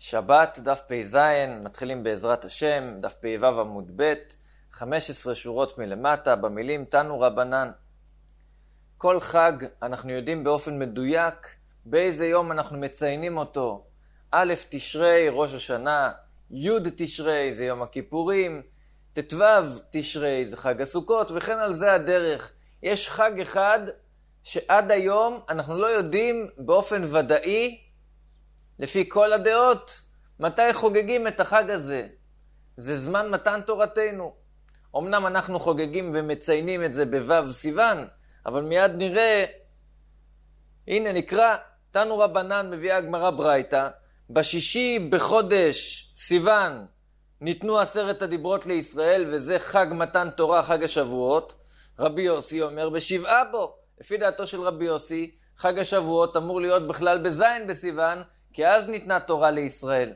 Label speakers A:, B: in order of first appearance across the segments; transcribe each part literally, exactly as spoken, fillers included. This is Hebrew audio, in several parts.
A: שבת, דף פ"ז, מתחילים בעזרת השם, דף פ"ו עמוד ב', חמש עשרה שורות מלמטה, במילים תנו רבנן. כל חג אנחנו יודעים באופן מדויק באיזה יום אנחנו מציינים אותו. א' תשרי, ראש השנה, י' תשרי זה יום הכיפורים, ט"ו תשרי זה חג הסוכות, וכן על זה הדרך. יש חג אחד שעד היום אנחנו לא יודעים באופן ודאי, לפי כל הדעות, מתי חוגגים את החג הזה. זה זמן מתן תורתנו. אמנם אנחנו חוגגים ומציינים את זה בו' סיוון, אבל מיד נראה, הנה נקרא, תנו רבנן מביאה הגמרא ברייתא, בשישי בחודש סיוון ניתנו עשרת הדיברות לישראל, וזה חג מתן תורה, חג השבועות. רבי יוסי אומר בשבעה בו. לפי דעתו של רבי יוסי, חג השבועות אמור להיות בכלל בזין בסיוון, כי אז ניתנה תורה לישראל.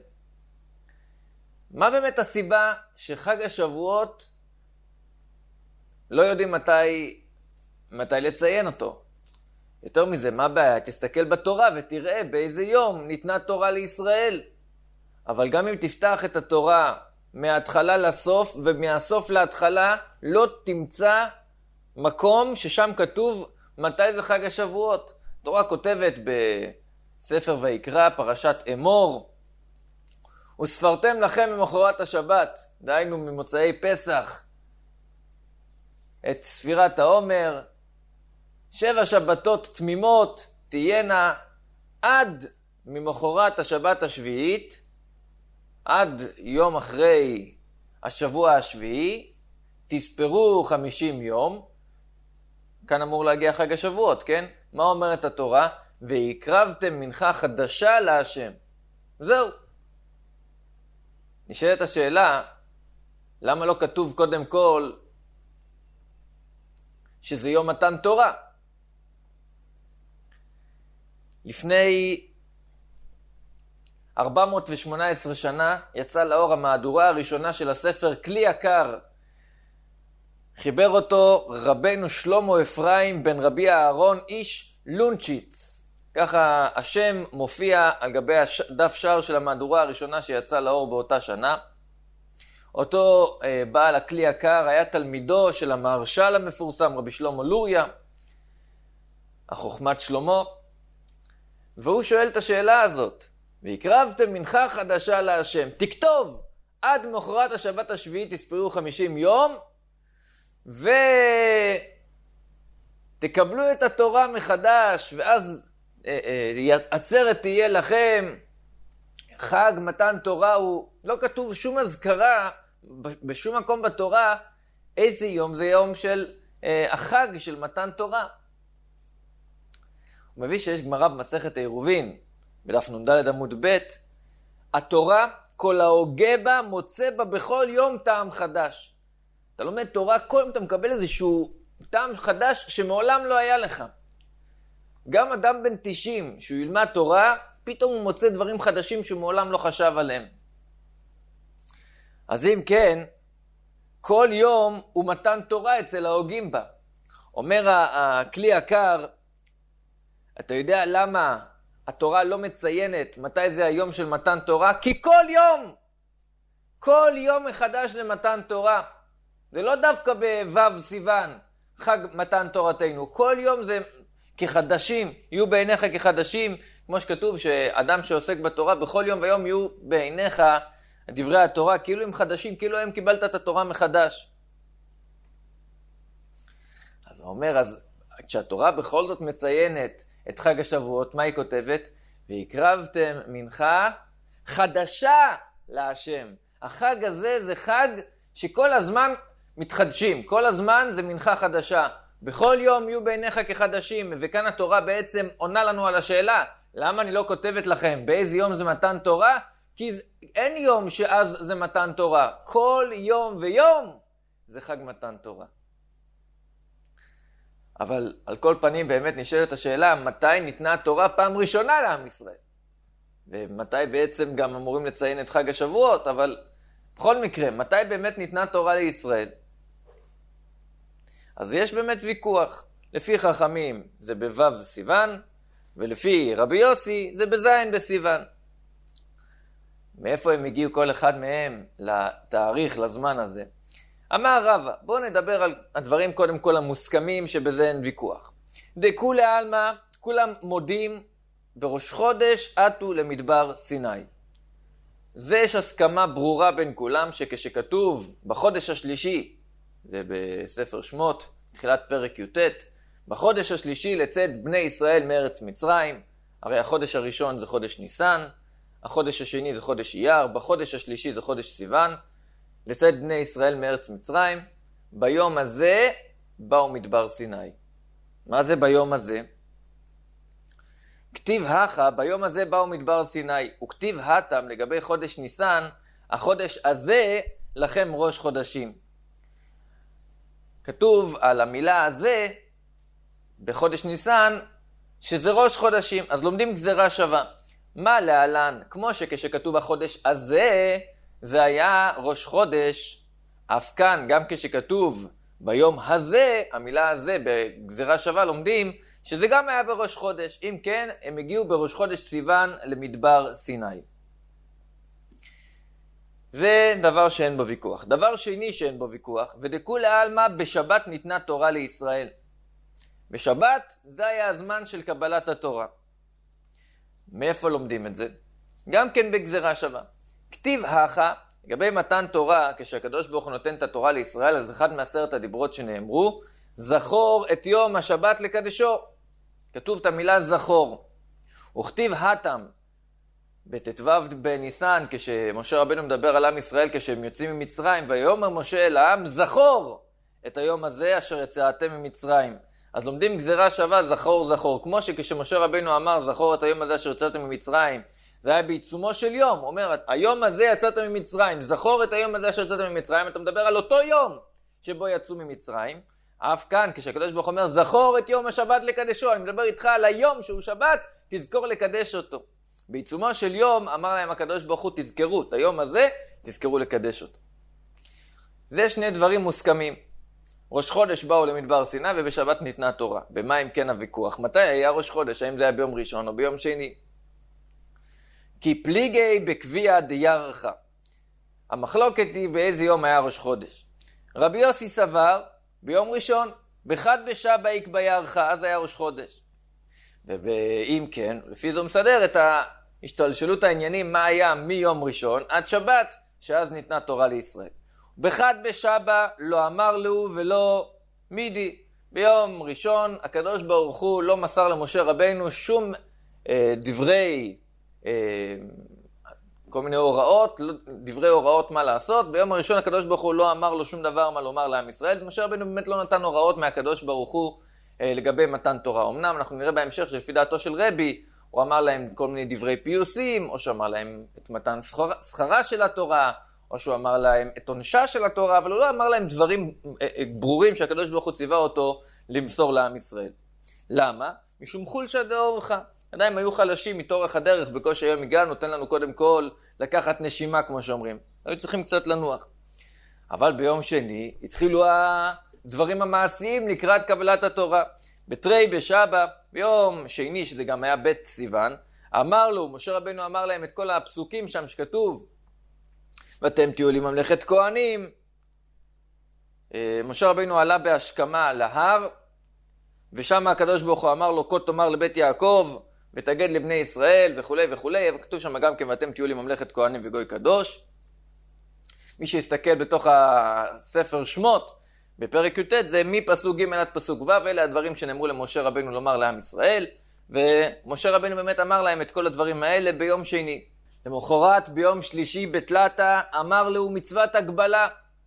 A: מה באמת הסיבה שחג השבועות לא יודעים מתי, מתי לציין אותו? יותר מזה, מה הבעיה? תסתכל בתורה ותראה באיזה יום ניתנה תורה לישראל. אבל גם אם תפתח את התורה מההתחלה לסוף ומהסוף להתחלה, לא תמצא מקום ששם כתוב מתי זה חג השבועות. התורה כותבת בספר ויקרא, פרשת אמור, וספרתם לכם ממחרת השבת, דהיינו ממוצאי פסח, את ספירת העומר, שבע שבתות תמימות תהיינה עד ממחרת השבת השביעית, עד יום אחרי השבוע השביעי, תספרו חמישים יום, כאן אמור להגיע חג השבועות, כן? מה אומרת התורה? והקרבתם מנחה חדשה להשם. זהו. נשאלת השאלה, למה לא כתוב קודם כל שזה יום מתן תורה? לפני ארבע מאות ושמונה עשרה שנה יצא לאור המהדורה הראשונה של הספר כלי יקר. חיבר אותו רבנו שלמה אפרים בן רבי אהרון איש לונצ'יץ. ככה השם מופיע על גבי דף שער של המהדורה הראשונה שיצא לאור באותה שנה. אותו אה, בעל הכלי יקר היה תלמידו של המהרש"ל המפורסם רבי שלמה לוריה, החוכמת שלמה, והוא שואל את השאלה הזאת, והקרבתם מנחה חדשה להשם, תכתוב עד מחרת השבת השביעית תספרו חמישים יום, ותקבלו את התורה מחדש, ואז אה, אה, עצרת תהיה לכם. חג מתן תורה הוא, לא כתוב שום הזכרה בשום מקום בתורה איזה יום זה יום של אה, החג של מתן תורה. הוא מביא שיש גמרא במסכת העירובין בדף נ"ד עמוד ב', התורה כל ההוגה בה מוצא בה בכל יום טעם חדש. אתה לומד תורה, כל יום אתה מקבל איזשהו טעם חדש שמעולם לא היה לך. גם אדם בן תשעים שהוא ילמד תורה, פתאום הוא מוצא דברים חדשים שהוא מעולם לא חשב עליהם. אז אם כן, כל יום הוא מתן תורה אצל ההוגים בה. אומר הכלי יקר, אתה יודע למה התורה לא מציינת מתי זה היום של מתן תורה? כי כל יום, כל יום מחדש זה מתן תורה. זה לא דווקא בו' סיוון, חג מתן תורתנו. כל יום זה כחדשים, יהיו בעיניך כחדשים, כמו שכתוב שאדם שעוסק בתורה בכל יום ויום יהיו בעיניך דברי התורה, כאילו הם חדשים, כאילו הם קיבלת את התורה מחדש. אז הוא אומר, אז כשהתורה בכל זאת מציינת את חג השבועות, מה היא כותבת? והקרבתם מנחה חדשה להשם. החג הזה זה חג שכל הזמן מתחדשים, כל הזמן זה מנחה חדשה. בכל יום יהיו בעיניך כחדשים, וכאן התורה בעצם עונה לנו על השאלה, למה אני לא כותבת לכם באיזה יום זה מתן תורה? כי אין יום שאז זה מתן תורה. כל יום ויום זה חג מתן תורה. אבל על כל פנים באמת נשאלת השאלה, מתי ניתנה התורה פעם ראשונה לעם ישראל? ומתי בעצם גם אמורים לציין את חג השבועות, אבל בכל מקרה, מתי באמת ניתנה תורה לישראל? אז יש באמת ויכוח. לפי חכמים זה בו' סיוון, ולפי רבי יוסי זה בזין בסיוון. מאיפה הם הגיעו כל אחד מהם לתאריך, לזמן הזה? אמר רבא, בואו נדבר על הדברים קודם כל המוסכמים שבזה אין ויכוח. דכולי עלמא, כולם מודים בראש חודש עטו למדבר סיני. זה יש הסכמה ברורה בין כולם שכשכתוב בחודש השלישי, זה בספר שמות, תחילת פרק י"ט, בחודש השלישי לצאת בני ישראל מארץ מצרים, הרי החודש הראשון זה חודש ניסן, החודש השני זה חודש אייר, בחודש השלישי זה חודש סיוון, לצאת בני ישראל מארץ מצרים, ביום הזה באו מדבר סיני. מה זה ביום הזה? כתיב הכה, ביום הזה באו מדבר סיני, וכתיב התם לגבי חודש ניסן, החודש הזה לכם ראש חודשים. כתוב על המילה הזה, בחודש ניסן, שזה ראש חודשים, אז לומדים גזרה שווה. מה להלן? כמו שכשכתוב החודש הזה, זה היה ראש חודש, אף כאן, גם כשכתוב ביום הזה, המילה הזה בגזרה שווה לומדים, שזה גם היה בראש חודש. אם כן, הם הגיעו בראש חודש סיוון למדבר סיני. זה דבר שאין בו ויכוח. דבר שני שאין בו ויכוח, ודכולי עלמא בשבת ניתנה תורה לישראל. בשבת זה היה הזמן של קבלת התורה. מאיפה לומדים את זה? גם כן בגזרה שווה. כתיב הכה, לגבי מתן תורה, כשהקדוש ברוך הוא נותן את התורה לישראל, אז אחד מעשרת הדיברות שנאמרו, זכור את יום השבת לקדשו. כתוב את המילה זכור. וכתיב התם, בט"ו בניסן, כשמשה רבנו מדבר על עם ישראל כשהם יוצאים ממצרים, ויאמר משה אל העם, זכור את היום הזה אשר יצאתם ממצרים. אז לומדים גזרה שווה זכור זכור, כמו שכשמשה רבנו אמר זכור את היום הזה אשר יצאתם ממצרים, זה היה בעיצומו של יום, הוא אומר, היום הזה יצאתם ממצרים, זכור את היום הזה אשר יצאתם ממצרים, אתה מדבר על אותו יום שבו יצאו ממצרים, אף כאן כשהקדוש ברוך הוא אומר זכור את יום השבת לקדשו, אני מדבר איתך על היום שהוא שבת, תזכור לקדש אותו. בעיצומו של יום אמר להם הקדוש ברוך הוא תזכרו את היום הזה, תזכרו לקדש אותו. זה שני דברים מוסכמים. ראש חודש באו למדבר סיני ובשבת ניתנה תורה. במה אם כן הוויכוח? מתי היה ראש חודש? האם זה היה ביום ראשון או ביום שני? כי פליגי בקביע דיירחה. המחלוקת היא באיזה יום היה ראש חודש. רבי יוסי סבר ביום ראשון, בחד בשבא יקבע ירחה, אז היה ראש חודש. ואם כן, לפי זו מסדר את השתלשלות העניינים מה היה מיום ראשון עד שבת, שאז ניתנה תורה לישראל. בחד בשבא לא אמר לו ולא מידי. ביום ראשון הקדוש ברוך הוא לא מסר למשה רבנו שום אה, דברי, אה, כל מיני הוראות, דברי הוראות מה לעשות. ביום הראשון הקדוש ברוך הוא לא אמר לו שום דבר מה לומר לעם ישראל. משה רבנו באמת לא נתן הוראות מהקדוש ברוך הוא אה, לגבי מתן תורה. אמנם אנחנו נראה בהמשך שלפי דעתו של רבי, הוא אמר להם כל מיני דברי פיוסים, או שאמר להם את מתן שכרה של התורה, או שהוא אמר להם את עונשה של התורה, אבל הוא לא אמר להם דברים ברורים שהקדוש ברוך הוא ציווה אותו למסור לעם ישראל. למה? משום חולשא דאורחא. עדיין היו חלשים מתורך הדרך, בקושי היום הגענו, נותן לנו קודם כל לקחת נשימה כמו שאומרים. היו צריכים קצת לנוח. אבל ביום שני התחילו הדברים המעשיים לקראת קבלת התורה. בתרי בשבא, ביום שני, שזה גם היה בית סיוון, אמר לו, משה רבנו אמר להם את כל הפסוקים שם שכתוב, ואתם תהיו לי ממלכת כהנים. משה רבינו עלה בהשכמה להר, ושם הקדוש ברוך הוא אמר לו, כה תאמר לבית יעקב, ותגד לבני ישראל וכו' וכו', וכתוב שם גם כן, ואתם תהיו לי ממלכת כהנים וגוי קדוש. מי שיסתכל בתוך הספר שמות, בפרק י"ט, זה מפסוק ג' עד פסוק ו', אלה הדברים שנאמרו למשה רבינו לומר לעם ישראל, ומשה רבינו באמת אמר להם את כל הדברים האלה ביום שני. למחרת ביום שלישי בתלתה אמר לו מצוות הגבלה.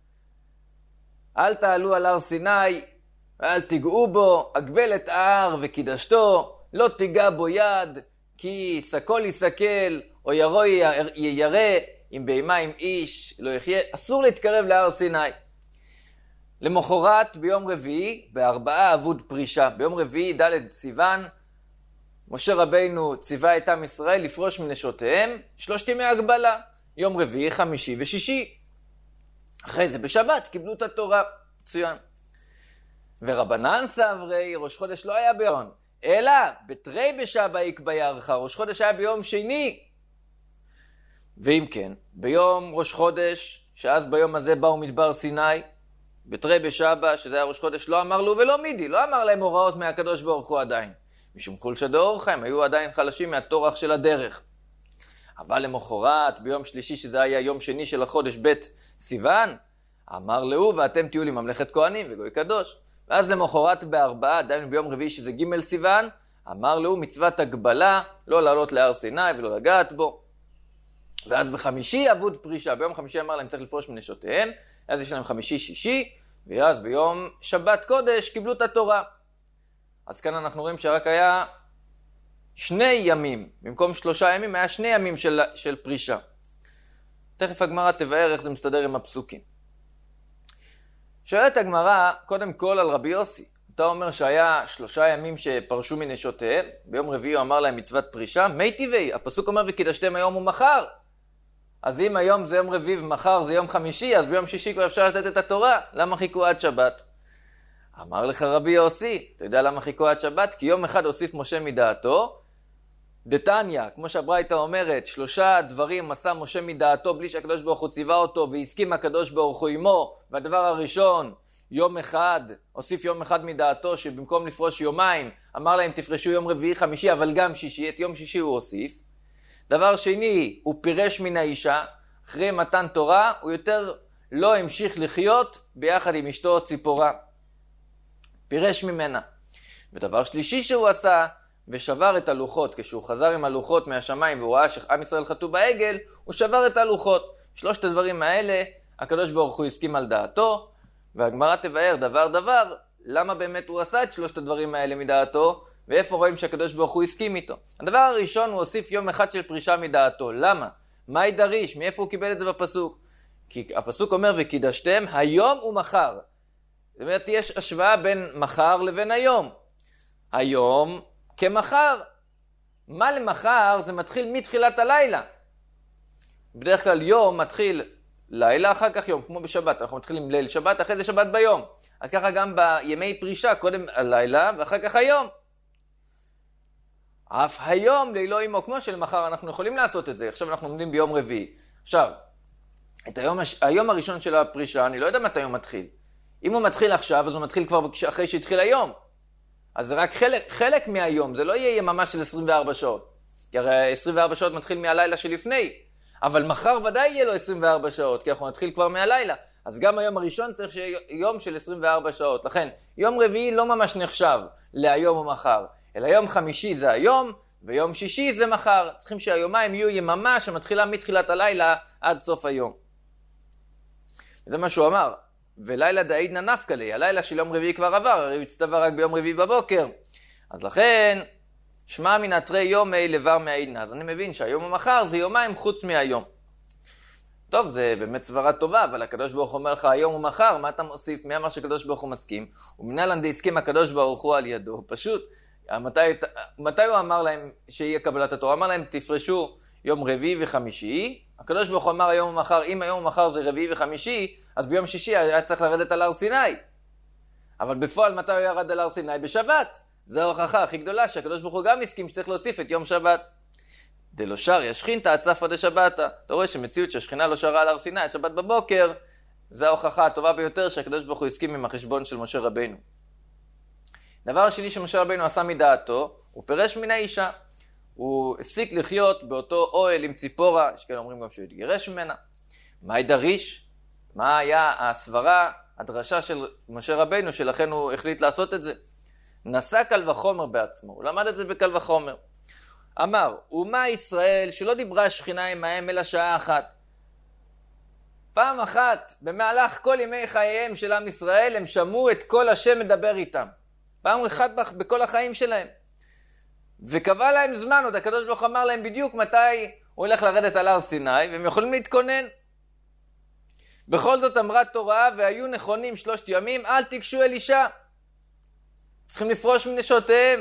A: אל תעלו על הר סיני, אל תיגעו בו, הגבל את ההר וקידשתו, לא תיגע בו יד, כי סקול יסקל, או ירו ירא, אם בהמה עם איש, לא יחיה, אסור להתקרב להר סיני. למחרת ביום רביעי, בארבעה אבוד פרישה, ביום רביעי ד' סיוון, משה רבינו ציווה את עם ישראל לפרוש מנשותיהם שלושת ימי הגבלה, יום רביעי, חמישי ושישי. אחרי זה בשבת קיבלו את התורה, מצוין. ורבנן סברי, ראש חודש לא היה ביום, אלא בתרי בשבא יקבע ירחה, ראש חודש היה ביום שני. ואם כן, ביום ראש חודש, שאז ביום הזה באו מדבר סיני, בתרי בשבא, שזה היה ראש חודש, לא אמר לו ולא מידי, לא אמר להם הוראות מהקדוש ברוך הוא עדיין. משום חולשא דאורחא, הם היו עדיין חלשים מהטורח של הדרך. אבל למחרת, ביום שלישי, שזה היה יום שני של החודש ב' סיוון, אמר לו, ואתם תהיו לי ממלכת כהנים וגוי קדוש. ואז למחרת בארבעה, דהיינו ביום רביעי שזה ג' סיוון, אמר לו מצוות הגבלה, לא לעלות להר סיני ולא לגעת בו. ואז בחמישי אבוד פרישה, ביום חמישי אמר להם צריך לפרוש מנשותיהם, אז יש להם חמישי שישי, ואז ביום שבת קודש קיבלו את התורה. אז כאן אנחנו רואים שרק היה שני ימים, במקום שלושה ימים היה שני ימים של, של פרישה. תכף הגמרא תבאר איך זה מסתדר עם הפסוקים. שואלת הגמרא קודם כל על רבי יוסי. אתה אומר שהיה שלושה ימים שפרשו מנשותיהם, ביום רביעי הוא אמר להם מצוות פרישה, מי טבעי, הפסוק אומר וקידשתם היום ומחר. אז אם היום זה יום רביעי ומחר זה יום חמישי, אז ביום שישי כבר אפשר לתת את התורה, למה חיכו עד שבת? אמר לך רבי יוסי, אתה יודע למה חיכו עד שבת? כי יום אחד הוסיף משה מדעתו, דתניא, כמו שהברייתא אומרת, שלושה דברים עשה משה מדעתו בלי שהקדוש ברוך הוא ציווה אותו, והסכים הקדוש ברוך הוא עמו, והדבר הראשון, יום אחד, הוסיף יום אחד מדעתו, שבמקום לפרוש יומיים, אמר להם תפרשו יום רביעי חמישי, אבל גם שישי, את יום שישי הוא הוסיף. דבר שני, הוא פירש מן האישה, אחרי מתן תורה, הוא יותר לא המשיך לחיות ביחד עם אשתו ציפורה. פירש ממנה. ודבר שלישי שהוא עשה, ושבר את הלוחות, כשהוא חזר עם הלוחות מהשמיים והוא ראה שעם ישראל חטאו בעגל, הוא שבר את הלוחות. שלושת הדברים האלה, הקדוש ברוך הוא הסכים על דעתו, והגמרא תבאר דבר דבר, למה באמת הוא עשה את שלושת הדברים האלה מדעתו, ואיפה רואים שהקדוש ברוך הוא הסכים איתו. הדבר הראשון הוא הוסיף יום אחד של פרישה מדעתו. למה? מה ידריש? מאיפה הוא קיבל את זה בפסוק? כי הפסוק אומר וקידשתם היום ומחר. זאת אומרת, יש השוואה בין מחר לבין היום. היום כמחר. מה למחר? זה מתחיל מתחילת הלילה. בדרך כלל יום מתחיל לילה, אחר כך יום, כמו בשבת. אנחנו מתחילים ליל שבת, אחרי זה שבת ביום. אז ככה גם בימי פרישה, קודם הלילה ואחר כך היום. אף היום לילו עמו, כמו שלמחר אנחנו יכולים לעשות את זה. עכשיו אנחנו עומדים ביום רביעי. עכשיו, את היום, היום הראשון של הפרישה, אני לא יודע מתי הוא מתחיל. אם הוא מתחיל עכשיו, אז הוא מתחיל כבר אחרי שהתחיל היום. אז זה רק חלק, חלק מהיום, זה לא יהיה ממש של עשרים וארבע שעות. כי הרי עשרים וארבע שעות מתחיל מהלילה שלפני. אבל מחר ודאי יהיה לו עשרים וארבע שעות, כי אנחנו נתחיל כבר מהלילה. אז גם היום הראשון צריך שיהיה יום של עשרים וארבע שעות. לכן, יום רביעי לא ממש נחשב להיום או מחר. אלא יום חמישי זה היום, ויום שישי זה מחר. צריכים שהיומיים יהיו יממה שמתחילה מתחילת הלילה עד סוף היום. זה מה שהוא אמר. ולילה דאידנא נפקא ליה, הלילה של יום רביעי כבר עבר, הרי הוא הצטווה רק ביום רביעי בבוקר. אז לכן, שמע מן התרי יומי לבר מהעידנא. אז אני מבין שהיום ומחר זה יומיים חוץ מהיום. טוב, זה באמת סברה טובה, אבל הקדוש ברוך הוא אומר לך היום ומחר, מה אתה מוסיף? מי אמר שהקדוש ברוך הוא מסכים? ומנהלן דהסכים הקדוש ברוך הוא על ידו. פשוט, מתי, מתי הוא אמר להם שיהיה קבלת התורה? אמר להם תפרשו יום רביעי וחמישי. הקדוש ברוך הוא אמר היום ומחר, אם היום ומחר זה רביעי וחמישי, אז ביום שישי היה צריך לרדת על הר סיני. אבל בפועל מתי הוא ירד על הר סיני? בשבת. זו ההוכחה הכי גדולה שהקדוש ברוך הוא גם הסכים שצריך להוסיף את יום שבת. דלא שריה שכינתא צפרא דשבתא. אתה רואה שמציאות שהשכינה לא שרה על הר סיני עד שבת בבוקר, זו ההוכחה הטובה ביותר שהקדוש ברוך הוא הסכים עם החשבון של משה רבינו. דבר השני שמשה רבינו עשה מדעתו, הוא פירש מן האישה. הוא הפסיק לחיות באותו אוהל עם ציפורה, יש כאלה אומרים גם שהוא התגרש ממנה. מה ידריש? מה היה הסברה, הדרשה של משה רבינו, שלכן הוא החליט לעשות את זה? נשא קל וחומר בעצמו, הוא למד את זה בקל וחומר. אמר, ומה ישראל שלא דיברה שכינה עמהם אלא שעה אחת. פעם אחת, במהלך כל ימי חייהם של עם ישראל, הם שמעו את כל השם מדבר איתם. פעם אחת בכל החיים שלהם. וקבע להם זמן, עוד הקדוש ברוך אמר להם בדיוק מתי הוא הולך לרדת על הר סיני, והם יכולים להתכונן. בכל זאת אמרה תורה, והיו נכונים שלושת ימים, אל תיגשו אל אישה. צריכים לפרוש מנשותיהם.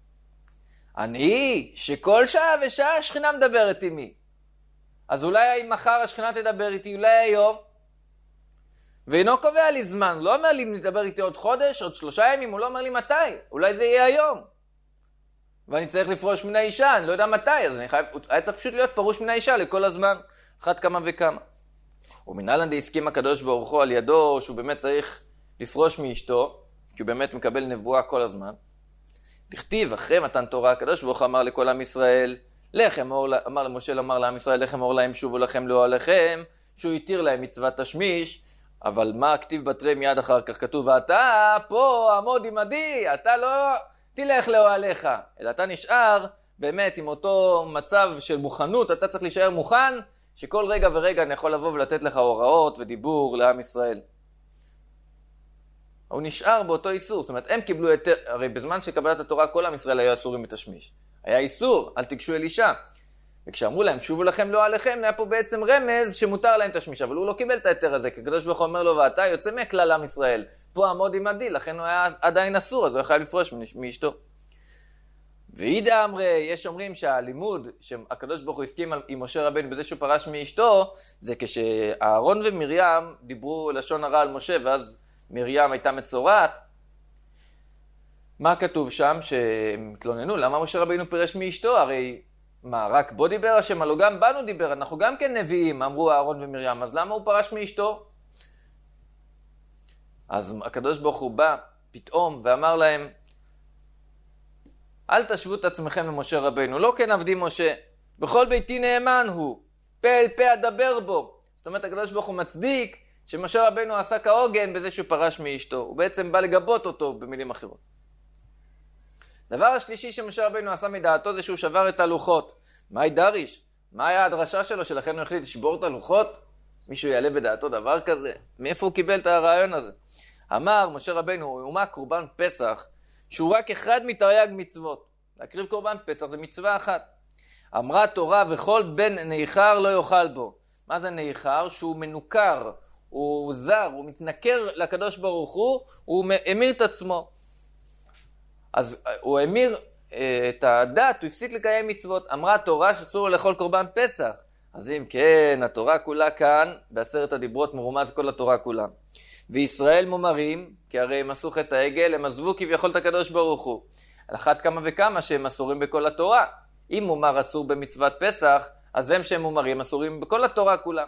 A: אני, שכל שעה ושעה השכינה מדברת עמי. אז אולי מחר השכינה תדבר איתי, אולי היום. ואינו קובע לי זמן, הוא לא אומר לי אם נדבר איתי עוד חודש, עוד שלושה ימים, הוא לא אומר לי מתי. אולי זה יהיה היום. ואני צריך לפרוש מן האישה, אני לא יודע מתי, אז אני חייב, היה צריך פשוט להיות פרוש מן האישה לכל הזמן. אחת כמה וכמה. ומנהלן דהסכים הקדוש ברוך הוא על ידו שהוא באמת צריך לפרוש מאשתו, כי הוא באמת מקבל נבואה כל הזמן. דכתיב אחרי מתן תורה הקדוש ברוך הוא אמר לכל עם ישראל, לחם אור, אמר למשה אמר לעם ישראל, לחם אור להם שובו לכם לאוהליכם, שהוא התיר להם מצוות תשמיש. אבל מה הכתיב בתרי מיד אחר כך? כתוב, ואתה פה עמוד עמדי, אתה לא תלך לאוהליך, אלא אתה נשאר באמת עם אותו מצב של מוכנות, אתה צריך להישאר מוכן, שכל רגע ורגע אני יכול לבוא ולתת לך הוראות ודיבור לעם ישראל. הוא נשאר באותו איסור, זאת אומרת, הם קיבלו היתר, הרי בזמן שקבלת התורה כל עם ישראל היו אסורים מתשמיש. היה איסור, אל תיגשו אל אישה. וכשאמרו להם, שובו לכם לא עליכם, היה פה בעצם רמז שמותר להם תשמיש, אבל הוא לא קיבל את היתר הזה, כי הקדוש ברוך הוא אומר לו, ואתה יוצא מכלל עם ישראל, פה עמוד עמדי, לכן הוא היה עדיין אסור, אז הוא יכול לפרוש מאשתו. ואידא אמרי, יש אומרים שהלימוד שהקדוש ברוך הוא הסכים עם משה רבנו בזה שהוא פרש מאשתו, זה כשאהרון ומרים דיברו לשון הרע על משה, ואז מרים הייתה מצורעת. מה כתוב שם? שהם התלוננו, למה משה רבנו פירש מאשתו? הרי מה, רק בו דיבר השם? הלא גם בנו דיבר, אנחנו גם כן נביאים, אמרו אהרון ומרים, אז למה הוא פרש מאשתו? אז הקדוש ברוך הוא בא פתאום ואמר להם, אל תשוו את עצמכם למשה רבנו, לא כן עבדי משה, בכל ביתי נאמן הוא, פה אל פה אדבר בו. זאת אומרת, הקדוש ברוך הוא מצדיק שמשה רבנו עשה כהוגן בזה שהוא פרש מאשתו, הוא בעצם בא לגבות אותו במילים אחרות. דבר השלישי שמשה רבנו עשה מדעתו זה שהוא שבר את הלוחות. מהי דריש? מה היה הדרשה שלו שלכן הוא החליט לשבור את הלוחות? מישהו יעלה בדעתו דבר כזה? מאיפה הוא קיבל את הרעיון הזה? אמר משה רבנו, הוא מה קורבן פסח, שהוא רק אחד מתרי"ג מצוות. להקריב קורבן פסח זה מצווה אחת. אמרה תורה וכל בן ניחר לא יאכל בו. מה זה ניחר? שהוא מנוכר, הוא זר, הוא מתנכר לקדוש ברוך הוא, הוא אמיר את עצמו. אז הוא אמיר את הדת, הוא הפסיק לקיים מצוות. אמרה תורה שאסור לאכול קורבן פסח. אז אם כן, התורה כולה כאן, בעשרת הדיברות מרומז כל התורה כולה. וישראל מומרים, כי הרי הם עשו חטא העגל, הם עזבו כביכול את הקדוש ברוך הוא. על אחת כמה וכמה שהם אסורים בכל התורה. אם מומר אסור במצוות פסח, אז הם שהם מומרים אסורים בכל התורה כולה.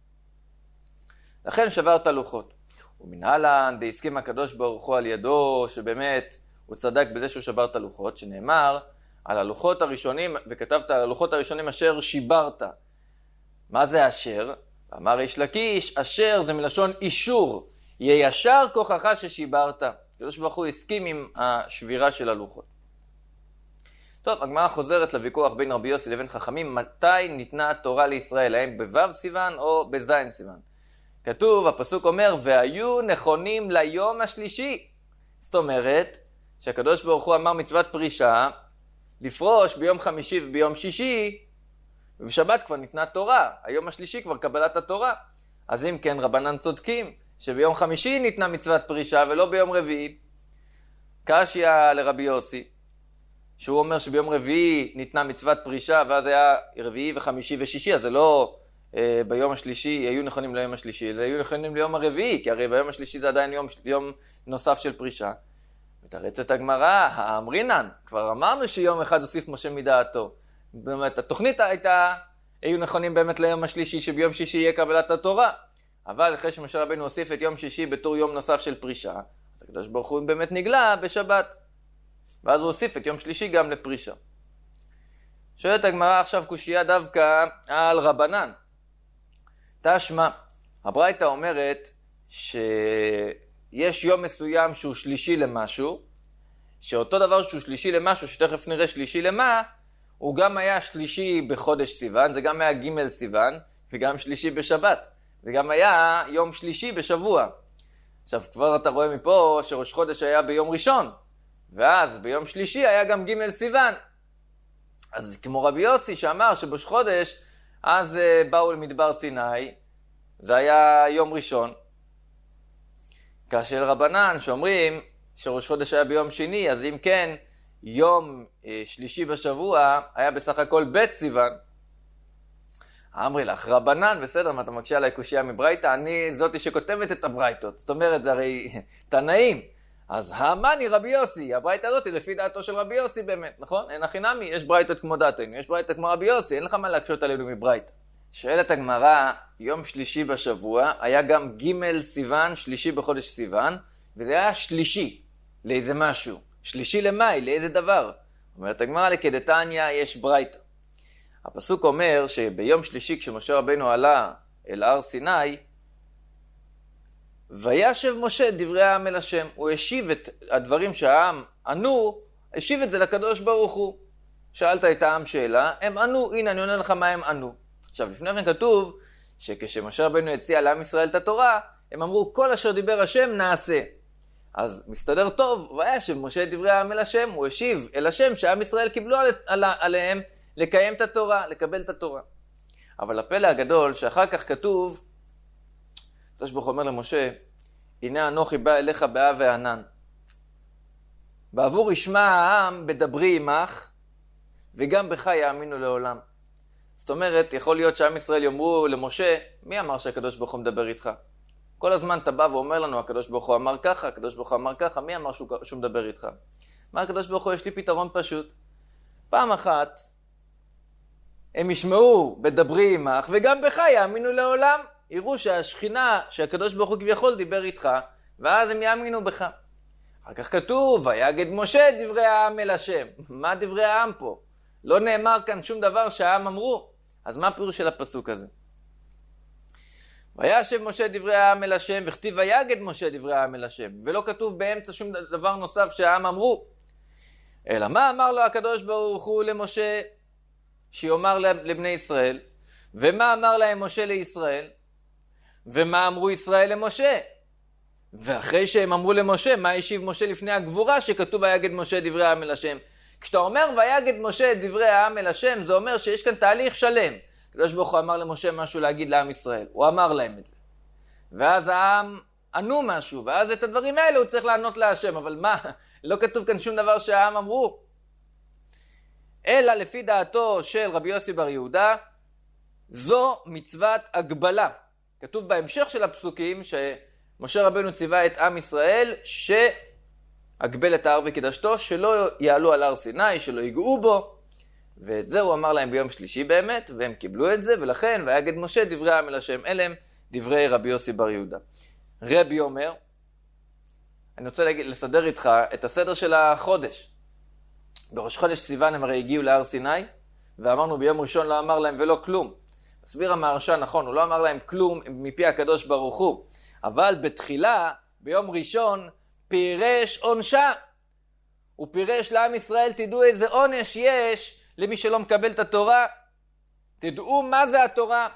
A: לכן שבר את הלוחות. ומנהלן דהסכים הקדוש ברוך הוא על ידו, שבאמת הוא צדק בזה שהוא שבר את הלוחות, שנאמר על הלוחות הראשונים, וכתבת על הלוחות הראשונים אשר שיברת. מה זה אשר? אמר איש לקיש, אשר זה מלשון אישור, יישר כוחך ששיברת. הקדוש ברוך הוא הסכים עם השבירה של הלוחות. טוב, הגמרא חוזרת לוויכוח בין רבי יוסי לבין חכמים, מתי ניתנה התורה לישראל, האם בו' סיוון או בז' סיוון? כתוב, הפסוק אומר, והיו נכונים ליום השלישי. זאת אומרת, שהקדוש ברוך הוא אמר מצוות פרישה, לפרוש ביום חמישי וביום שישי, ובשבת כבר ניתנה תורה, היום השלישי כבר קבלת התורה. אז אם כן, רבנן צודקים, שביום חמישי ניתנה מצוות פרישה ולא ביום רביעי. קשיא לרבי יוסי, שהוא אומר שביום רביעי ניתנה מצוות פרישה, ואז היה רביעי וחמישי ושישי, אז זה לא אה, ביום השלישי, היו נכונים ליום השלישי, זה היו נכונים ליום הרביעי, כי הרי ביום השלישי זה עדיין יום, יום נוסף של פרישה. מתרצת הגמרא, האמרינן, כבר אמרנו שיום אחד הוסיף משה מדעתו. באמת, התוכנית הייתה, היו נכונים באמת ליום השלישי, שביום שישי יהיה קבלת התורה. אבל אחרי שמשה רבנו הוסיף את יום שישי בתור יום נוסף של פרישה, אז הקדוש ברוך הוא באמת נגלה בשבת. ואז הוא הוסיף את יום שלישי גם לפרישה. שואלת הגמרא עכשיו קושייה דווקא על רבנן. תשמע, הברייתא אומרת שיש יום מסוים שהוא שלישי למשהו, שאותו דבר שהוא שלישי למשהו, שתכף נראה שלישי למה, הוא גם היה שלישי בחודש סיוון, זה גם היה ג' סיוון, וגם שלישי בשבת. זה גם היה יום שלישי בשבוע. עכשיו כבר אתה רואה מפה שראש חודש היה ביום ראשון, ואז ביום שלישי היה גם ג' סיוון. אז כמו רבי יוסי שאמר שבראש חודש, אז באו למדבר סיני, זה היה יום ראשון. כאשר רבנן שאומרים שראש חודש היה ביום שני, אז אם כן, יום שלישי בשבוע היה בסך הכל בית סיוון. אמרי לך, רבנן, בסדר, מה אתה מקשה עליי קושייה מברייתא? אני זאתי שכותבת את הברייתות. זאת אומרת, זה הרי תנאים. אז המני רבי יוסי, הברייתא הזאת היא לפי דעתו של רבי יוסי באמת, נכון? אין הכי נמי, יש ברייתות כמו דעתנו, יש ברייתא כמו רבי יוסי, אין לך מה להקשות עלינו מברייתא. שואלת הגמרא, יום שלישי בשבוע, היה גם ג' סיוון, שלישי בחודש סיוון, וזה היה שלישי לאיזה משהו. שלישי למאי, לאיזה דבר? אומרת הגמרא, לכדתניא יש ברייתא. הפסוק אומר שביום שלישי כשמשה רבנו עלה אל הר סיני, וישב משה את דברי העם אל השם. הוא השיב את הדברים שהעם ענו, השיב את זה לקדוש ברוך הוא. שאלת את העם שאלה, הם ענו, הנה אני עונה לך מה הם ענו. עכשיו לפני כן כתוב שכשמשה רבנו הציע לעם ישראל את התורה, הם אמרו כל אשר דיבר השם נעשה. אז מסתדר טוב, וישב משה את דברי העם אל השם, הוא השיב אל השם שעם ישראל קיבלו על, על, עליהם לקיים את התורה, לקבל את התורה. אבל הפלא הגדול שאחר כך כתוב, הקדוש ברוך הוא אומר למשה, הנה אנוכי בא אליך באב וענן. בעבור ישמע העם בדברי עמך, וגם בך יאמינו לעולם. זאת אומרת, יכול להיות שעם ישראל יאמרו למשה, מי אמר שהקדוש ברוך הוא מדבר איתך? כל הזמן אתה בא ואומר לנו, הקדוש ברוך הוא אמר ככה, הקדוש ברוך הוא אמר ככה, מי אמר שהוא, שהוא מדבר איתך? מה הקדוש ברוך הוא? יש לי פתרון פשוט. פעם אחת, הם ישמעו בדברי עמך, וגם בך יאמינו לעולם. יראו שהשכינה, שהקדוש ברוך הוא כביכול דיבר איתך, ואז הם יאמינו בך. אחר כך כתוב, ויגד משה את דברי העם אל השם. מה דברי העם פה? לא נאמר כאן שום דבר שהעם אמרו. אז מה הפירוש של הפסוק הזה? וישב משה דברי העם אל השם, וכתיב ויגד משה דברי העם אל השם. ולא כתוב באמצע שום דבר נוסף שהעם אמרו. אלא מה אמר לו הקדוש ברוך הוא למשה, שיאמר לבני ישראל, ומה אמר להם משה לישראל, ומה אמרו ישראל למשה. ואחרי שהם אמרו למשה, מה השיב משה לפני הגבורה שכתוב ויגד משה דברי העם אל השם? כשאתה אומר ויגד משה את דברי העם אל השם, זה אומר שיש כאן תהליך שלם. הקדוש ברוך הוא אמר למשה משהו להגיד לעם ישראל, הוא אמר להם את זה. ואז העם ענו משהו, ואז את הדברים האלה הוא צריך לענות להשם, אבל מה? לא כתוב כאן שום דבר שהעם אמרו. אלא לפי דעתו של רבי יוסי בר יהודה, זו מצוות הגבלה. כתוב בהמשך של הפסוקים שמשה רבנו ציווה את עם ישראל שהגבל את ההר וקידשתו, שלא יעלו על הר סיני, שלא ייגעו בו. ואת זה הוא אמר להם ביום שלישי באמת, והם קיבלו את זה, ולכן ויגד משה דברי העם אל השם. אלה הם דברי רבי יוסי בר יהודה. רבי אומר, אני רוצה להגיד, לסדר איתך את הסדר של החודש. בראש חודש סיוון הם הרי הגיעו להר סיני, ואמרנו ביום ראשון לא אמר להם ולא כלום. מסביר המהרש"א, נכון, הוא לא אמר להם כלום מפי הקדוש ברוך הוא, אבל בתחילה, ביום ראשון, פירש עונשה. הוא פירש לעם ישראל, תדעו איזה עונש יש למי שלא מקבל את התורה. תדעו מה זה התורה.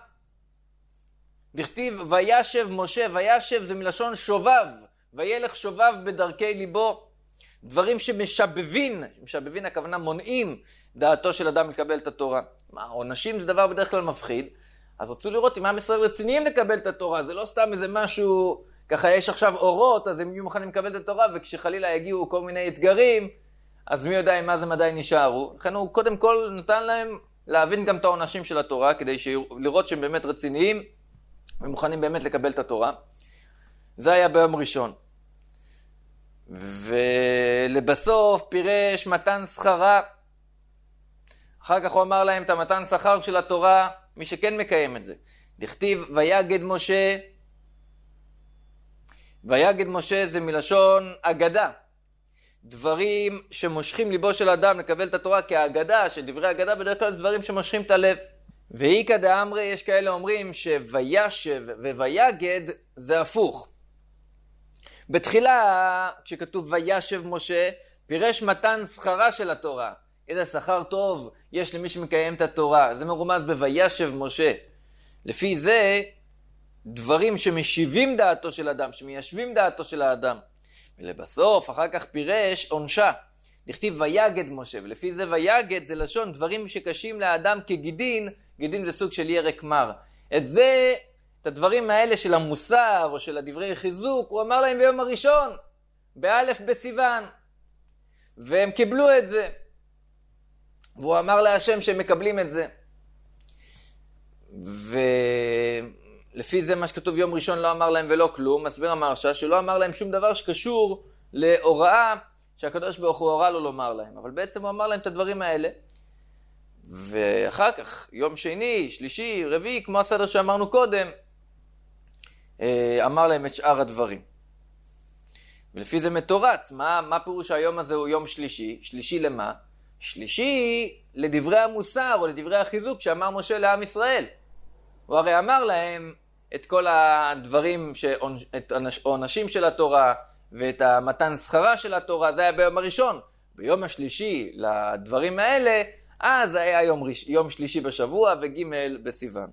A: דכתיב וישב משה, וישב זה מלשון שובב, וילך שובב בדרכי ליבו. דברים שמשבבין, משבבין הכוונה מונעים דעתו של אדם לקבל את התורה. מה, עונשים זה דבר בדרך כלל מפחיד, אז רצו לראות אם עם ישראל רציניים לקבל את התורה, זה לא סתם איזה משהו, ככה יש עכשיו אורות, אז הם יהיו מוכנים לקבל את התורה, וכשחלילה יגיעו כל מיני אתגרים, אז מי יודע אם מה זה מדי נשארו. לכן הוא קודם כל נתן להם להבין גם את העונשים של התורה, כדי לראות שהם באמת רציניים, ומוכנים באמת לקבל את התורה. זה היה ביום ראשון. ולבסוף פירש מתן שכרה. אחר כך הוא אמר להם את המתן שכר של התורה, מי שכן מקיים את זה. דכתיב ויגד משה, ויגד משה זה מלשון אגדה. דברים שמושכים ליבו של אדם לקבל את התורה כאגדה, שדברי אגדה בדרך כלל זה דברים שמושכים את הלב. ואיקא דאמרי, יש כאלה אומרים שוישב וויגד זה הפוך. בתחילה, כשכתוב וישב משה, פירש מתן שכרה של התורה. איזה שכר טוב יש למי שמקיים את התורה. זה מרומז בוישב משה. לפי זה, דברים שמשיבים דעתו של אדם, שמיישבים דעתו של האדם. ולבסוף, אחר כך פירש עונשה. דכתיב ויגד משה, ולפי זה ויגד זה לשון דברים שקשים לאדם כגידין, גידין זה סוג של ירק מר. את זה, את הדברים האלה של המוסר או של הדברי חיזוק, הוא אמר להם ביום הראשון, באלף בסיוון. והם קיבלו את זה. והוא אמר להשם שהם מקבלים את זה. ולפי זה מה שכתוב יום ראשון לא אמר להם ולא כלום, מסביר המהרש"א שלא אמר להם שום דבר שקשור להוראה שהקדוש ברוך הוא הורה לו לומר להם. אבל בעצם הוא אמר להם את הדברים האלה. ואחר כך, יום שני, שלישי, רביעי, כמו הסדר שאמרנו קודם, אמר להם את שאר הדברים. ולפי זה מתורץ, מה, מה פירוש היום הזה הוא יום שלישי? שלישי למה? שלישי לדברי המוסר או לדברי החיזוק שאמר משה לעם ישראל. הוא הרי אמר להם את כל הדברים, את העונשים של התורה ואת המתן שכרה של התורה, זה היה ביום הראשון. ביום השלישי לדברים האלה, אז היה יום, יום שלישי בשבוע וג' בסיוון.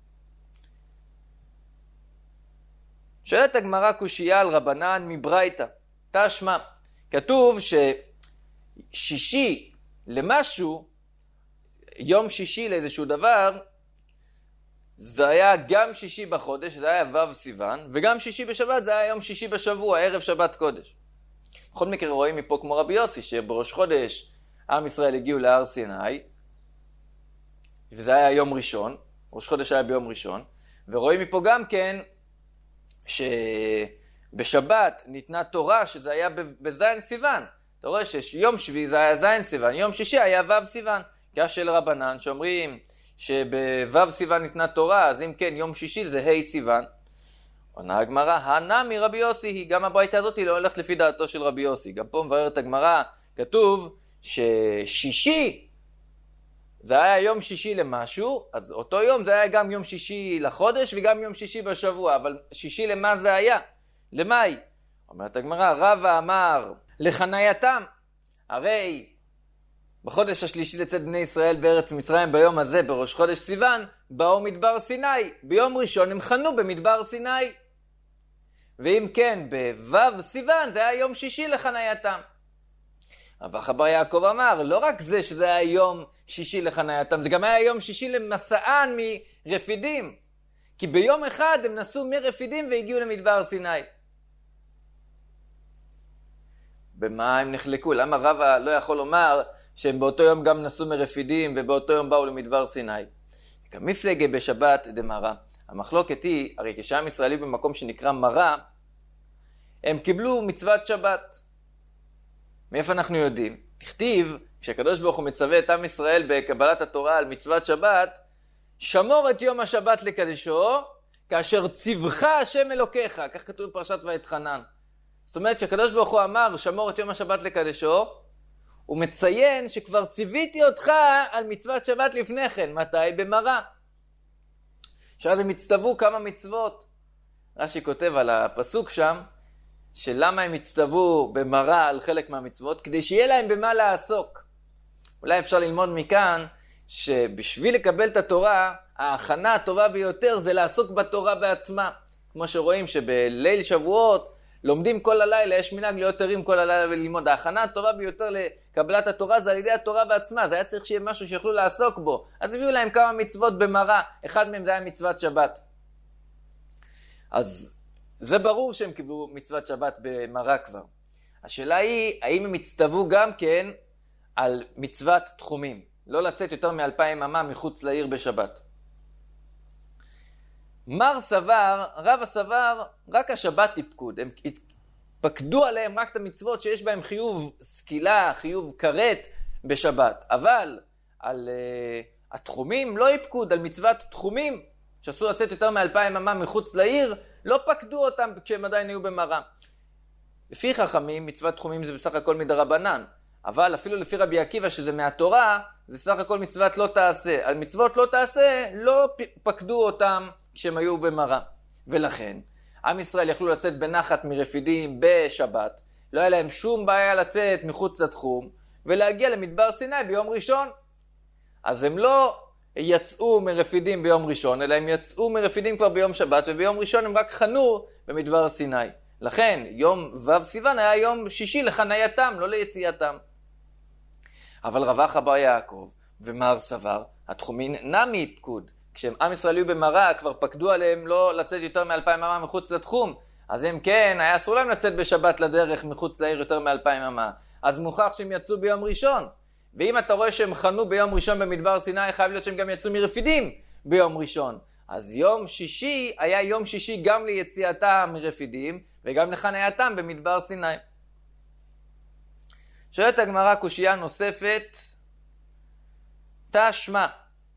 A: שואלת הגמרא קושייה על רבנן מברייתא, תשמע, כתוב ששישי למשהו, יום שישי לאיזשהו דבר, זה היה גם שישי בחודש, זה היה ו' סיוון, וגם שישי בשבת זה היה יום שישי בשבוע, ערב שבת קודש. בכל מקרה רואים מפה כמו רבי יוסי, שבראש חודש עם ישראל הגיעו להר סיני, וזה היה יום ראשון, ראש חודש היה ביום ראשון, ורואים מפה גם כן, שבשבת ניתנה תורה שזה היה בזין סיוון. אתה רואה שיום שביעי זה היה זין סיוון, יום שישי היה ו' סיוון. כך של רבנן שאומרים שבו' סיוון ניתנה תורה, אז אם כן יום שישי זה ה' סיוון. עונה הגמרא, הנמי רבי יוסי היא, גם הברייתא הזאת היא לא הולכת לפי דעתו של רבי יוסי. גם פה מבארת הגמרא, כתוב ששישי זה היה יום שישי למשהו, אז אותו יום זה היה גם יום שישי לחודש וגם יום שישי בשבוע, אבל שישי למה זה היה? למאי? אומרת הגמרא, רבא אמר לחנייתם, הרי בחודש השלישי לצאת בני ישראל בארץ מצרים ביום הזה, בראש חודש סיוון, באו מדבר סיני, ביום ראשון הם חנו במדבר סיני. ואם כן, בו' סיוון זה היה יום שישי לחנייתם. אבל חבר יעקב אמר, לא רק זה שזה היה יום שישי לחנייתם, זה גם היה יום שישי למסען מרפידים. כי ביום אחד הם נסעו מרפידים והגיעו למדבר סיני. במה הם נחלקו? למה רבא לא יכול לומר שהם באותו יום גם נסעו מרפידים ובאותו יום באו למדבר סיני? כמפלגה בשבת דמרא. המחלוקת היא, הרי כשעם ישראלי במקום שנקרא מרא, הם קיבלו מצוות שבת. מאיפה אנחנו יודעים? תכתיב, כשהקדוש ברוך הוא מצווה את עם ישראל בקבלת התורה על מצוות שבת, שמור את יום השבת לקדשו, כאשר ציווך השם אלוקיך. כך כתוב בפרשת ואתחנן. זאת אומרת שהקדוש ברוך הוא אמר, שמור את יום השבת לקדשו, הוא מציין שכבר ציוויתי אותך על מצוות שבת לפני כן. מתי? במרא. שאז הם הצטוו כמה מצוות. רש"י כותב על הפסוק שם, שלמה הם הצטוו במרא על חלק מהמצוות, כדי שיהיה להם במה לעסוק. אולי אפשר ללמוד מכאן, שבשביל לקבל את התורה, ההכנה הטובה ביותר זה לעסוק בתורה בעצמה. כמו שרואים שבליל שבועות, לומדים כל הלילה, יש מנהג להיות ערים כל הלילה וללמוד. ההכנה הטובה ביותר לקבלת התורה זה על ידי התורה בעצמה. זה היה צריך שיהיה משהו שיוכלו לעסוק בו. אז הביאו להם כמה מצוות במרא. אחד מהם זה היה מצוות שבת. אז זה ברור שהם קיבלו מצוות שבת במרא כבר. השאלה היא, האם הם הצטוו גם כן על מצוות תחומים. לא לצאת יותר מאלפיים אמה מחוץ לעיר בשבת. מר סבר, רב הסבר, רק השבת תפקוד. הם פקדו עליהם רק את המצוות שיש בהם חיוב סקילה, חיוב כרת בשבת. אבל על uh, התחומים לא יפקוד, על מצוות תחומים, שאסור לצאת יותר מאלפיים אמה מחוץ לעיר, לא פקדו אותם כשהם עדיין היו במרא. לפי חכמים, מצוות תחומים זה בסך הכל מדרבנן. אבל אפילו לפי רבי עקיבא שזה מהתורה, זה סך הכל מצוות לא תעשה. על מצוות לא תעשה, לא פקדו אותם כשהם היו במרא. ולכן, עם ישראל יכלו לצאת בנחת מרפידים בשבת, לא היה להם שום בעיה לצאת מחוץ לתחום, ולהגיע למדבר סיני ביום ראשון. אז הם לא יצאו מרפידים ביום ראשון, אלא הם יצאו מרפידים כבר ביום שבת, וביום ראשון הם רק חנו במדבר סיני. לכן, יום ו' סיוון היה יום שישי לחנייתם, לא ליציאתם. אבל רווח בר יעקב ומר סבר, התחומין נמי פקוד. כשהם עם ישראל היו במרא, כבר פקדו עליהם לא לצאת יותר מאלפיים אמה מחוץ לתחום. אז אם כן, היה אסור להם לצאת בשבת לדרך מחוץ לעיר יותר מאלפיים אמה. אז מוכח שהם יצאו ביום ראשון. ואם אתה רואה שהם חנו ביום ראשון במדבר סיני, חייב להיות שהם גם יצאו מרפידים ביום ראשון. אז יום שישי היה יום שישי גם ליציאתם מרפידים, וגם לחנייתם במדבר סיני. שואלת הגמרא קושייה נוספת, תשמע.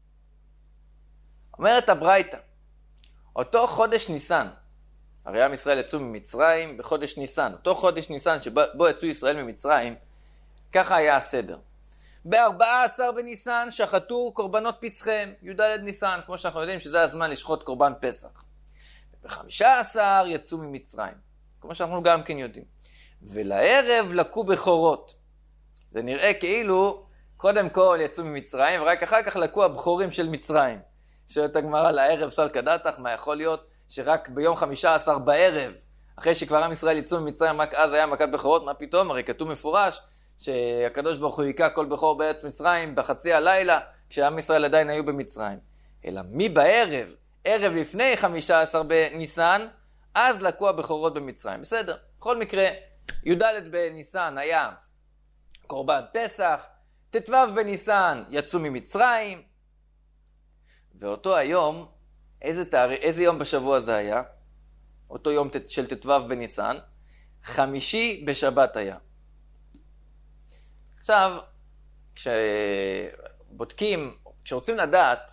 A: אומרת הברייתא, אותו חודש ניסן, הרי עם ישראל יצאו ממצרים בחודש ניסן, אותו חודש ניסן שבו יצאו ישראל ממצרים, ככה היה הסדר. ב-ארבעה עשר בניסן שחטו קורבנות פסחיהם, י"ד ניסן, כמו שאנחנו יודעים שזה הזמן לשחוט קורבן פסח. ב-חמישה עשר יצאו ממצרים, כמו שאנחנו גם כן יודעים. ולערב לקו בכורות. זה נראה כאילו קודם כל יצאו ממצרים, ורק אחר כך לקו הבכורים של מצרים. שואלת הגמרא לערב סלקא דתך, מה יכול להיות שרק ביום חמישה עשר בערב, אחרי שכבר עם ישראל יצאו ממצרים, רק אז היה מכת בכורות, מה פתאום? הרי כתוב מפורש שהקדוש ברוך הוא היכה כל בכור בארץ מצרים בחצי הלילה, כשעם ישראל עדיין היו במצרים. אלא מי בערב, ערב לפני חמישה עשר בניסן, אז לקו הבכורות במצרים. בסדר, בכל מקרה, י"ד בניסן היה קורבן פסח, ט"ו בניסן יצאו ממצרים, ואותו היום, איזה, תאר... איזה יום בשבוע זה היה? אותו יום של ט"ו בניסן, חמישי בשבת היה. עכשיו, כשבודקים, כשרוצים לדעת,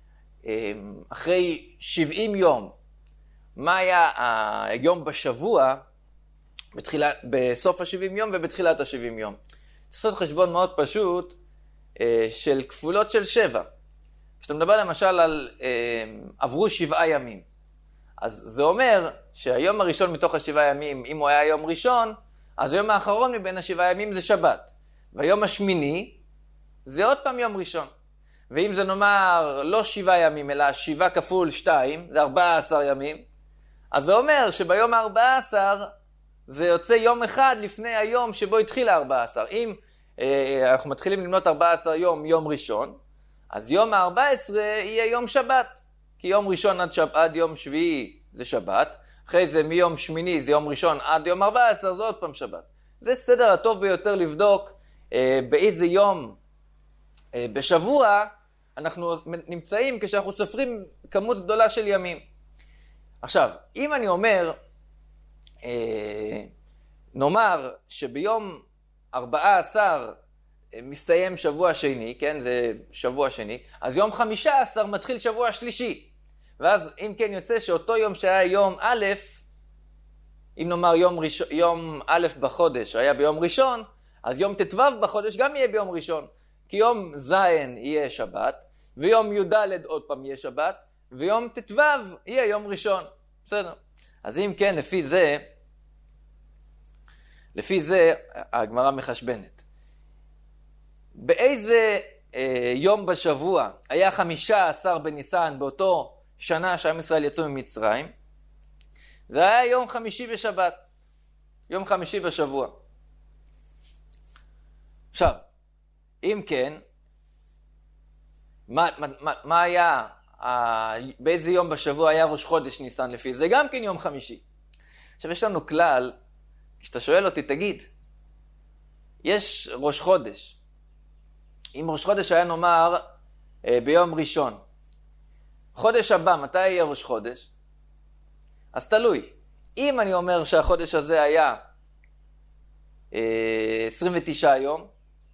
A: אחרי שבעים יום, מה היה היום בשבוע, בתחילה, בסוף ה-שבעים יום ובתחילת ה-שבעים יום. צריך לעשות חשבון מאוד פשוט של כפולות של שבע. כשאתה מדבר למשל על עברו שבעה ימים, אז זה אומר שהיום הראשון מתוך השבעה ימים, אם הוא היה יום ראשון, אז היום האחרון מבין השבעה ימים זה שבת. והיום השמיני זה עוד פעם יום ראשון. ואם זה נאמר לא שבעה ימים, אלא שבעה כפול שתיים, זה ארבעה עשר ימים, אז זה אומר שביום ה-ארבעה עשר זה יוצא יום אחד לפני היום שבו התחיל ה-ארבעה עשר. אם אה, אנחנו מתחילים למנות ארבעה עשר יום, יום ראשון, אז יום ה-ארבע עשרה יהיה יום שבת. כי יום ראשון עד, שב... עד יום שביעי זה שבת, אחרי זה מיום שמיני זה יום ראשון עד יום ארבע עשרה זה עוד פעם שבת. זה סדר הטוב ביותר לבדוק אה, באיזה יום אה, בשבוע אנחנו נמצאים כשאנחנו סופרים כמות גדולה של ימים. עכשיו, אם אני אומר, אה, נאמר שביום ארבעה עשר מסתיים שבוע שני, כן, זה שבוע שני, אז יום חמישה עשר מתחיל שבוע שלישי. ואז אם כן יוצא שאותו יום שהיה יום א', אם נאמר יום, ראש... יום א' בחודש היה ביום ראשון, אז יום ט"ו בחודש גם יהיה ביום ראשון. כי יום ז' יהיה שבת, ויום י"ד עוד פעם יהיה שבת, ויום ט"ו יהיה יום ראשון. בסדר. אז אם כן, לפי זה, לפי זה הגמרא מחשבנת. באיזה אה, יום בשבוע היה חמישה עשר בניסן באותו שנה שעם ישראל יצאו ממצרים? זה היה יום חמישי בשבת. יום חמישי בשבוע. עכשיו, אם כן, מה, מה, מה היה, אה, באיזה יום בשבוע היה ראש חודש ניסן לפי זה? גם כן יום חמישי. עכשיו יש לנו כלל, כשאתה שואל אותי, תגיד, יש ראש חודש. אם ראש חודש היה נאמר אה, ביום ראשון, חודש הבא, מתי יהיה ראש חודש? אז תלוי. אם אני אומר שהחודש הזה היה אה, עשרים ותשעה יום,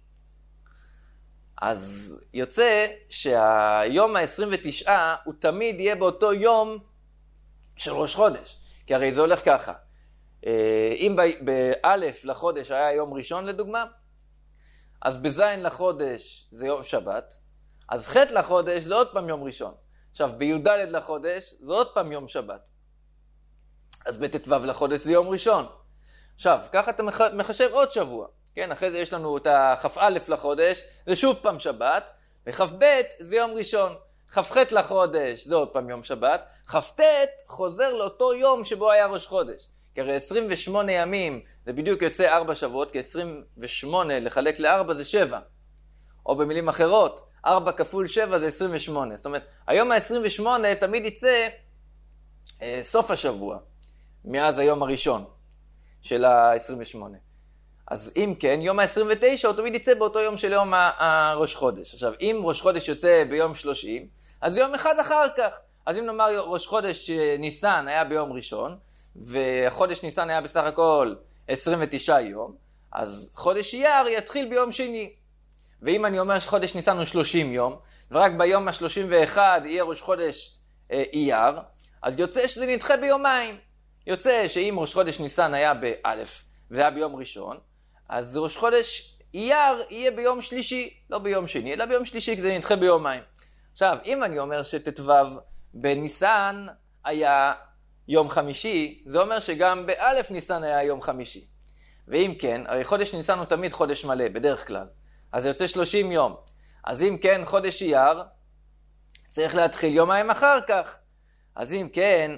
A: אז יוצא שהיום ה-עשרים ותשע הוא תמיד יהיה באותו יום של ראש חודש. כי הרי זה הולך ככה. אה, אם באלף לחודש היה יום ראשון לדוגמה, אז בזין לחודש זה יום שבת, אז ח' לחודש זה עוד פעם יום ראשון. עכשיו, בי"ד לחודש זה עוד פעם יום שבת. אז בט"ו לחודש זה יום ראשון. עכשיו, ככה אתה מחשב עוד שבוע. כן, אחרי זה יש לנו את הכ"א לחודש, זה שוב פעם שבת, וכ"ב זה יום ראשון. כ"ח לחודש זה עוד פעם יום שבת, כ"ט חוזר לאותו יום שבו היה ראש חודש. כי הרי עשרים ושמונה ימים זה בדיוק יוצא ארבע שבועות, כי עשרים ושמונה לחלק ל-ארבע זה שבע. או במילים אחרות, ארבע כפול שבע זה עשרים ושמונה. זאת אומרת, היום ה-עשרים ושמונה תמיד יצא אה, סוף השבוע, מאז היום הראשון של ה-עשרים ושמונה. אז אם כן, יום ה-עשרים ותשע הוא תמיד יצא באותו יום של יום הראש חודש. עכשיו, אם ראש חודש יוצא ביום שלושים, אז יום אחד אחר כך. אז אם נאמר ראש חודש ניסן היה ביום ראשון, וחודש ניסן היה בסך הכל עשרים ותשעה יום, אז חודש אייר יתחיל ביום שני. ואם אני אומר שחודש ניסן הוא שלושים יום, ורק ביום ה-שלושים ואחד יהיה ראש חודש אה, אייר, אז יוצא שזה נדחה ביומיים. יוצא שאם ראש חודש ניסן היה באלף, וזה היה ביום ראשון, אז ראש חודש אייר יהיה ביום שלישי, לא ביום שני, אלא ביום שלישי, כי זה נדחה ביומיים. עכשיו, אם אני אומר שתתוו בניסן היה יום חמישי, זה אומר שגם באלף ניסן היה יום חמישי. ואם כן, הרי חודש ניסן הוא תמיד חודש מלא, בדרך כלל. אז זה יוצא שלושים יום. אז אם כן, חודש אייר צריך להתחיל יומיים אחר כך. אז אם כן,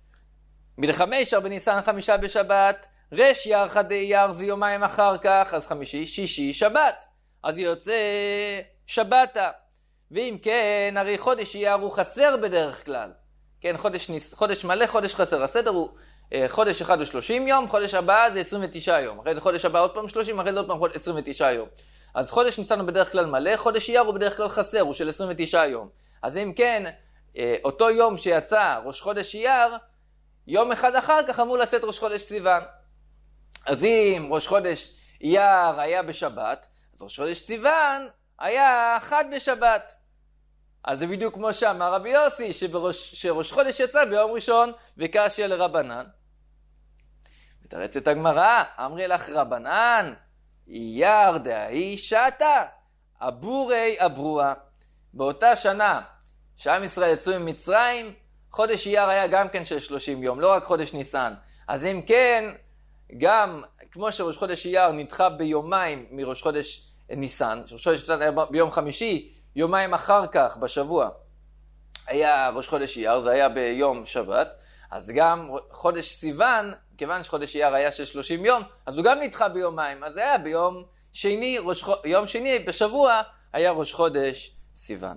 A: מלחמישה בניסן חמישה בשבת, רש אייר חד אייר זה יומיים אחר כך, אז חמישי, שישי, שבת. אז יוצא שבתה. ואם כן, הרי חודש אייר הוא חסר בדרך כלל. כן, חודש, ניס, חודש מלא, חודש חסר. הסדר הוא אה, חודש אחד הוא שלושים יום, חודש הבא זה עשרים ותשעה יום. אחרי זה חודש הבא עוד פעם שלושים, אחרי זה עוד פעם עשרים ותשעה יום. אז חודש ניסן הוא בדרך כלל מלא, חודש אייר הוא בדרך כלל חסר, הוא של עשרים ותשעה יום. אז אם כן, אה, אותו יום שיצא ראש חודש אייר, יום אחד אחר כך אמור לצאת ראש חודש סיוון. אז אם ראש חודש אייר היה בשבת, אז ראש חודש סיוון היה חד בשבת. אז זה בדיוק כמו שאמר רבי יוסי, שבראש, שראש חודש יצא ביום ראשון, וקשיא לרבנן. מתרצת הגמרא, אמרי לך רבנן, אייר דאי שעתה, אבורי אברוע. באותה שנה שעם ישראל יצאו ממצרים, חודש אייר היה גם כן של שלושים יום, לא רק חודש ניסן. אז אם כן, גם כמו שראש חודש אייר נדחה ביומיים מראש חודש ניסן, שראש חודש ניסן היה ביום חמישי, יומיים אחר כך בשבוע היה ראש חודש אייר, זה היה ביום שבת, אז גם חודש סיוון, כיוון שחודש אייר היה של שלושים יום, אז הוא גם נדחה ביומיים, אז זה היה ביום שני, ראש, יום שני בשבוע היה ראש חודש סיוון.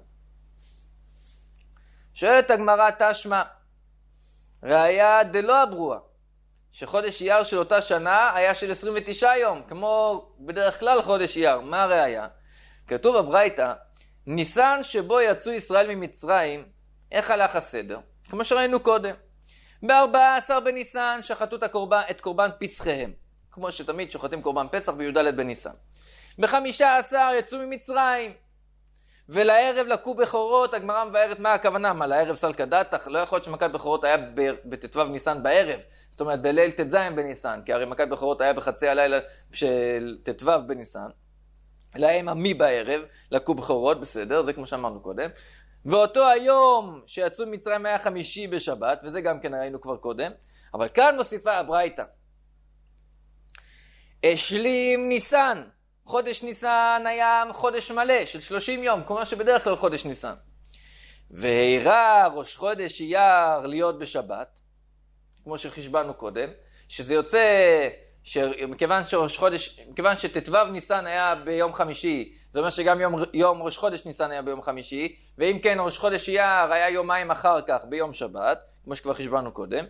A: שואלת הגמרא תשמע, ראיה דלא אברוע, שחודש אייר של אותה שנה היה של עשרים ותשעה יום, כמו בדרך כלל חודש אייר. מה הראיה? כתוב בברייתא, ניסן שבו יצאו ישראל ממצרים, איך הלך הסדר? כמו שראינו קודם. ב-ארבעה עשר בניסן שחטו את הקורבן, את קורבן פסחיהם, כמו שתמיד שוחטים קורבן פסח בי"ד בניסן. ב-חמישה עשר יצאו ממצרים, ולערב לקו בכורות. הגמרא מבארת מה הכוונה, מה לערב סלקא דתך? לא יכול להיות שמכת בכורות היה בט"ו ניסן בערב, זאת אומרת בליל ט"ז בניסן, כי הרי מכת בכורות היה בחצי הלילה של ט"ו בניסן. להם עמי בערב, לקו בכורות, בסדר, זה כמו שאמרנו קודם. ואותו היום שיצאו ממצרים היה חמישי בשבת, וזה גם כן ראינו כבר קודם, אבל כאן מוסיפה הברייתא. השלים ניסן, חודש ניסן היה חודש מלא של שלושים יום, כמו שבדרך כלל חודש ניסן. והירא ראש חודש אייר להיות בשבת, כמו שחשבנו קודם, שזה יוצא שמכיוון שראש חודש, מכיוון שט"ו ניסן היה ביום חמישי, זה אומר שגם יום, יום ראש חודש ניסן היה ביום חמישי, ואם כן ראש חודש אייר היה יומיים אחר כך ביום שבת, כמו שכבר חשבנו קודם.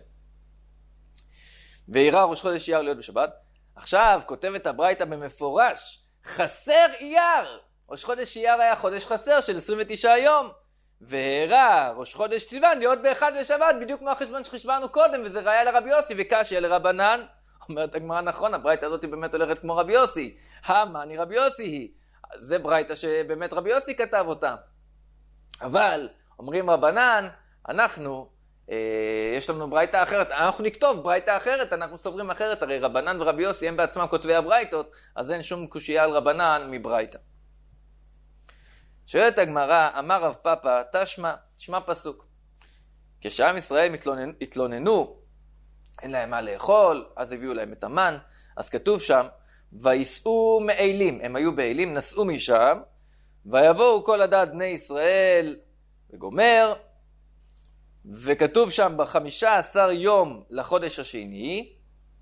A: והירא ראש חודש אייר להיות בשבת. עכשיו כותבת הברייתא במפורש, חסר אייר. ראש חודש אייר היה חודש חסר של עשרים ותשעה יום. והירא ראש חודש סיוון להיות באחד בשבת, בדיוק כמו החשבון שחשבנו קודם, וזה ראיה לרבי יוסי וקשיא לרבנן. אומרת הגמרא נכון, הברייתא הזאת באמת הולכת כמו רבי יוסי. המאני רבי יוסי היא. זה ברייתא שבאמת רבי יוסי כתב אותה. אבל אומרים רבנן, אנחנו, אה, יש לנו ברייתא אחרת, אנחנו נכתוב ברייתא אחרת, אנחנו סוברים אחרת, הרי רבנן ורבי יוסי הם בעצמם כותבי הברייתות, אז אין שום קושייה על רבנן מברייתא. שואלת הגמרא, אמר רב פאפא, תשמע, תשמע פסוק. כשעם ישראל מתלוננו, התלוננו, אין להם מה לאכול, אז הביאו להם את המן, אז כתוב שם, ויסעו מאלים, הם היו באלים, נסעו משם, ויבואו כל עדת בני ישראל, וגומר, וכתוב שם בחמישה עשר יום לחודש השני,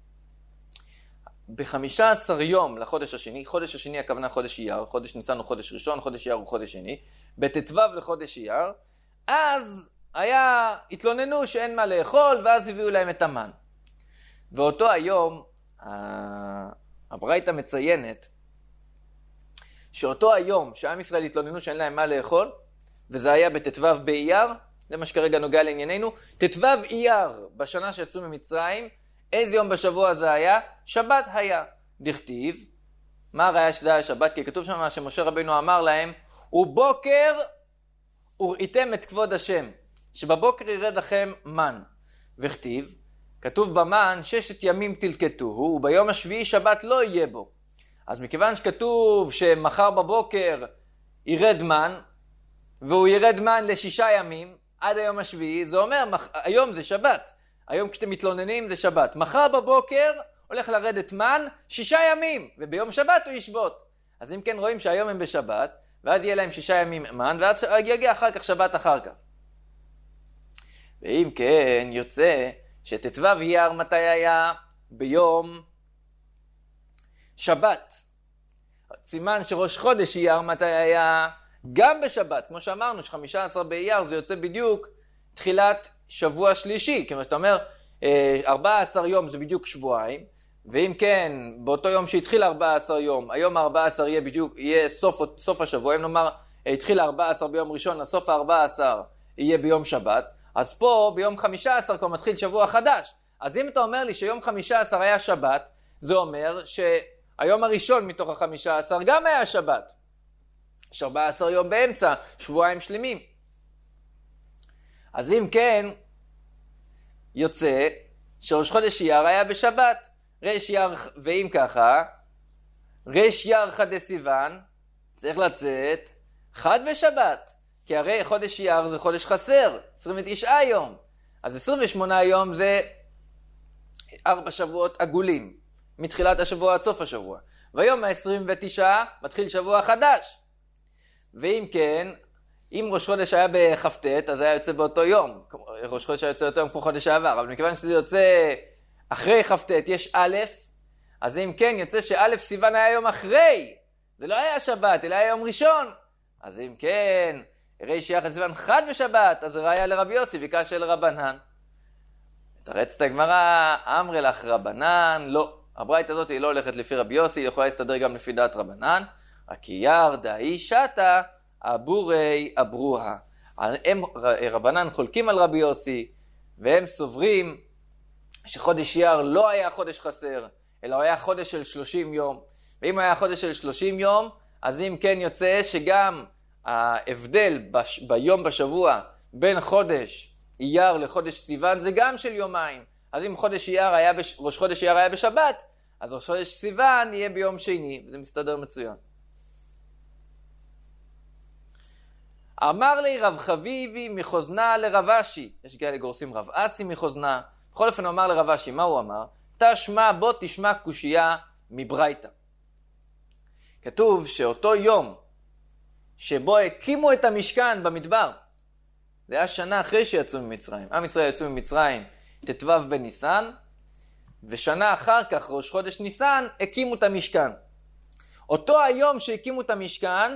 A: בחמישה עשר יום לחודש השני, חודש השני הכוונה חודש אייר, חודש ניסן הוא חודש ראשון, חודש אייר הוא חודש שני, בט"ו לחודש אייר, אז היה, התלוננו שאין מה לאכול, ואז הביאו להם את המן. ואותו היום, הברייתא מציינת, שאותו היום שעם ישראל התלוננו שאין להם מה לאכול, וזה היה בט"ו באייר, זה מה שכרגע נוגע לענייננו, ט"ו אייר בשנה שיצאו ממצרים, איזה יום בשבוע זה היה? שבת היה. דכתיב, מה הראיה שזה היה שבת? כי כתוב שם שמשה רבינו אמר להם, ובוקר וראיתם את כבוד השם, שבבוקר ירד לכם מן. וכתיב, כתוב במן, ששת ימים תלקטוהו, וביום השביעי שבת לא יהיה בו. אז מכיוון שכתוב שמחר בבוקר ירד מן, והוא ירד מן לשישה ימים, עד היום השביעי, זה אומר, היום זה שבת. היום כשאתם מתלוננים זה שבת. מחר בבוקר הולך לרדת מן שישה ימים, וביום שבת הוא ישבות. אז אם כן רואים שהיום הם בשבת, ואז יהיה להם שישה ימים מן, ואז יגיע אחר כך שבת אחר כך. ואם כן יוצא שט"ו אייר מתי היה? ביום שבת. סימן שראש חודש אייר מתי היה? גם בשבת. כמו שאמרנו, ש-חמישה עשר באייר זה יוצא בדיוק תחילת שבוע שלישי. כמו שאתה אומר, ארבעה עשר יום זה בדיוק שבועיים, ואם כן, באותו יום שהתחיל ארבעה עשר יום, היום ה-ארבעה עשר יהיה בדיוק, יהיה סוף, סוף השבוע. אם נאמר, התחיל ארבעה עשר ביום ראשון, הסוף ה-ארבעה עשר יהיה ביום שבת, אז פה ביום חמישה עשר כבר מתחיל שבוע חדש. אז אם אתה אומר לי שיום חמישה עשר היה שבת, זה אומר שהיום הראשון מתוך ה-חמישה עשר גם היה שבת. יש ארבעה עשר יום באמצע, שבועיים שלמים. אז אם כן, יוצא שראש חודש אייר היה בשבת. רש אייר, ואם ככה, רש אייר חד סיוון, צריך לצאת חד בשבת. כי הרי חודש אייר זה חודש חסר, עשרים ותשעה יום. אז עשרים ושמונה יום זה ארבע שבועות עגולים, מתחילת השבוע עד סוף השבוע. והיום ה-עשרים ותשע מתחיל שבוע חדש. ואם כן, אם ראש חודש היה בחפטט, אז היה יוצא באותו יום. ראש חודש היה יוצא באותו יום כמו חודש העבר, אבל מכיוון שזה יוצא אחרי חפטט, יש א', אז אם כן, יוצא שא' סיוון היה יום אחרי. זה לא היה שבת, אלא היה יום ראשון. אז אם כן, הרי שיח סיוון חד בשבת, אז זה ראיה לרבי יוסי וקשה לרבנן. תרצת הגמרא, אמרי לך רבנן, לא. הברייתא הזאת היא לא הולכת לפי רבי יוסי, היא יכולה להסתדר גם לפי דעת רבנן. הכייר דאי שתה, אבורי אברוה. הם רבנן חולקים על רבי יוסי, והם סוברים שחודש אייר לא היה חודש חסר, אלא היה חודש של שלושים יום. ואם היה חודש של שלושים יום, אז אם כן יוצא שגם ההבדל בש... ביום בשבוע בין חודש אייר לחודש סיוון זה גם של יומיים. אז אם חודש אייר היה בש... ראש חודש אייר היה בשבת, אז ראש חודש סיוון יהיה ביום שני, וזה מסתדר מצוין. אמר לי רב חביבי מחוזנה לרב אשי, יש כאלה גורסים רב אסי מחוזנה. בכל אופן הוא אמר לרב אשי, מה הוא אמר? תשמע בוא תשמע קושייה מברייתא. כתוב שאותו יום שבו הקימו את המשכן במדבר, זה היה שנה אחרי שיצאו ממצרים. עם ישראל יצאו ממצרים ט"ו בניסן, ושנה אחר כך, ראש חודש ניסן, הקימו את המשכן. אותו היום שהקימו את המשכן,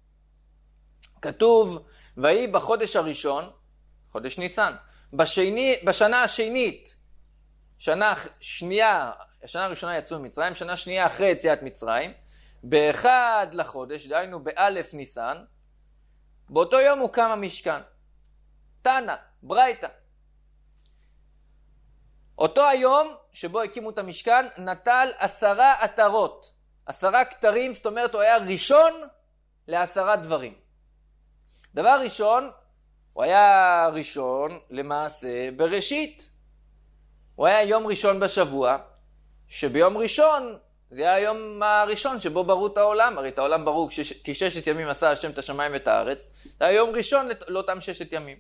A: כתוב, ויהי בחודש הראשון, חודש ניסן, בשני, בשנה השנית, שנה שנייה, השנה הראשונה יצאו ממצרים, שנה שנייה אחרי יציאת מצרים, באחד לחודש, דהיינו באלף ניסן, באותו יום הוקם המשכן. תנא, ברייתא. אותו היום שבו הקימו את המשכן, נטל עשרה עטרות. עשרה כתרים, זאת אומרת הוא היה ראשון לעשרה דברים. דבר ראשון, הוא היה ראשון למעשה בראשית. הוא היה יום ראשון בשבוע, שביום ראשון זה היה היום הראשון שבו בראו את העולם. הרי את העולם בראו כי ששת ימים עשה השם את השמיים ואת הארץ. זה היה יום ראשון לאותם ששת ימים.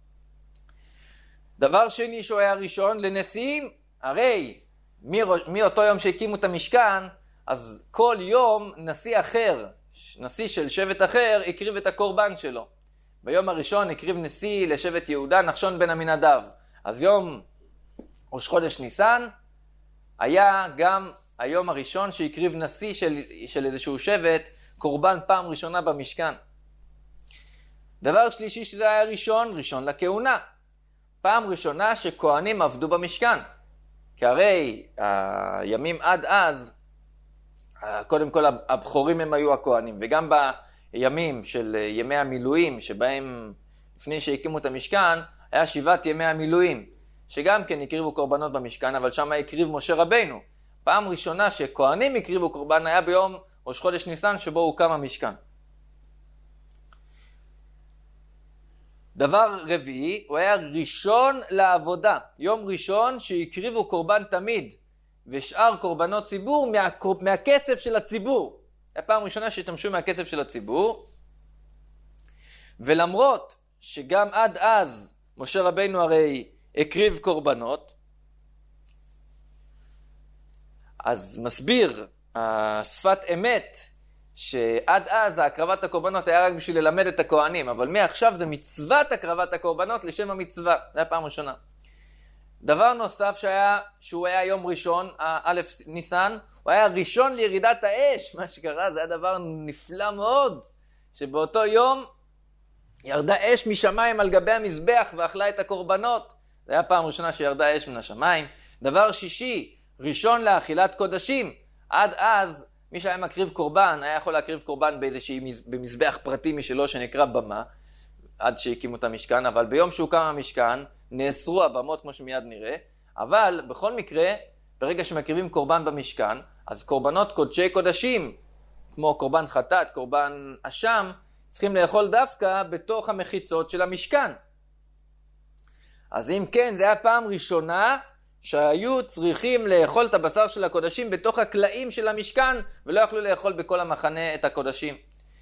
A: דבר שני שהוא היה ראשון לנשיאים, הרי מאותו יום שהקימו את המשכן, אז כל יום נשיא אחר, נשיא של שבט אחר, הקריב את הקורבן שלו. ביום הראשון הקריב נשיא לשבט יהודה, נחשון בן עמינדב. אז יום ראש חודש ניסן היה גם היום הראשון שהקריב נשיא של, של איזשהו שבט, קורבן פעם ראשונה במשכן. דבר שלישי שזה היה ראשון, ראשון לכהונה. פעם ראשונה שכהנים עבדו במשכן. כי הרי הימים עד אז, קודם כל הבחורים הם היו הכהנים, וגם בימים של ימי המילואים, שבהם לפני שהקימו את המשכן, היה שבעת ימי המילואים, שגם כן הקריבו קורבנות במשכן, אבל שם הקריב משה רבינו. פעם ראשונה שכהנים הקריבו קורבן היה ביום ראש חודש ניסן שבו הוקם המשכן. דבר רביעי, הוא היה ראשון לעבודה. יום ראשון שהקריבו קורבן תמיד ושאר קורבנות ציבור מה, מהכסף של הציבור. היה פעם ראשונה שהשתמשו מהכסף של הציבור. ולמרות שגם עד אז משה רבינו הרי הקריב קורבנות, אז מסביר השפת אמת שעד אז הקרבת הקורבנות היה רק בשביל ללמד את הכהנים, אבל מעכשיו זה מצוות הקרבת הקורבנות לשם המצווה. זה היה פעם ראשונה. דבר נוסף שהיה, שהוא היה יום ראשון, א' ניסן, הוא היה ראשון לירידת האש. מה שקרה זה היה דבר נפלא מאוד, שבאותו יום ירדה אש משמיים על גבי המזבח ואכלה את הקורבנות. זה היה פעם ראשונה שירדה אש מן השמיים. דבר שישי, ראשון לאכילת קודשים. עד אז מי שהיה מקריב קורבן היה יכול להקריב קורבן באיזושהי במזבח פרטי משלו שנקרא במה, עד שהקימו את המשכן, אבל ביום שהוקם המשכן נאסרו הבמות כמו שמיד נראה. אבל בכל מקרה, ברגע שמקריבים קורבן במשכן, אז קורבנות קודשי קודשים, כמו קורבן חטאת, קורבן אשם, צריכים לאכול דווקא בתוך המחיצות של המשכן. אז אם כן, זה היה פעם ראשונה שהיו צריכים לאכול את הבשר של הקודשים בתוך הקלעים של המשכן, ולא יכלו לאכול בכל המחנה את הקודשים.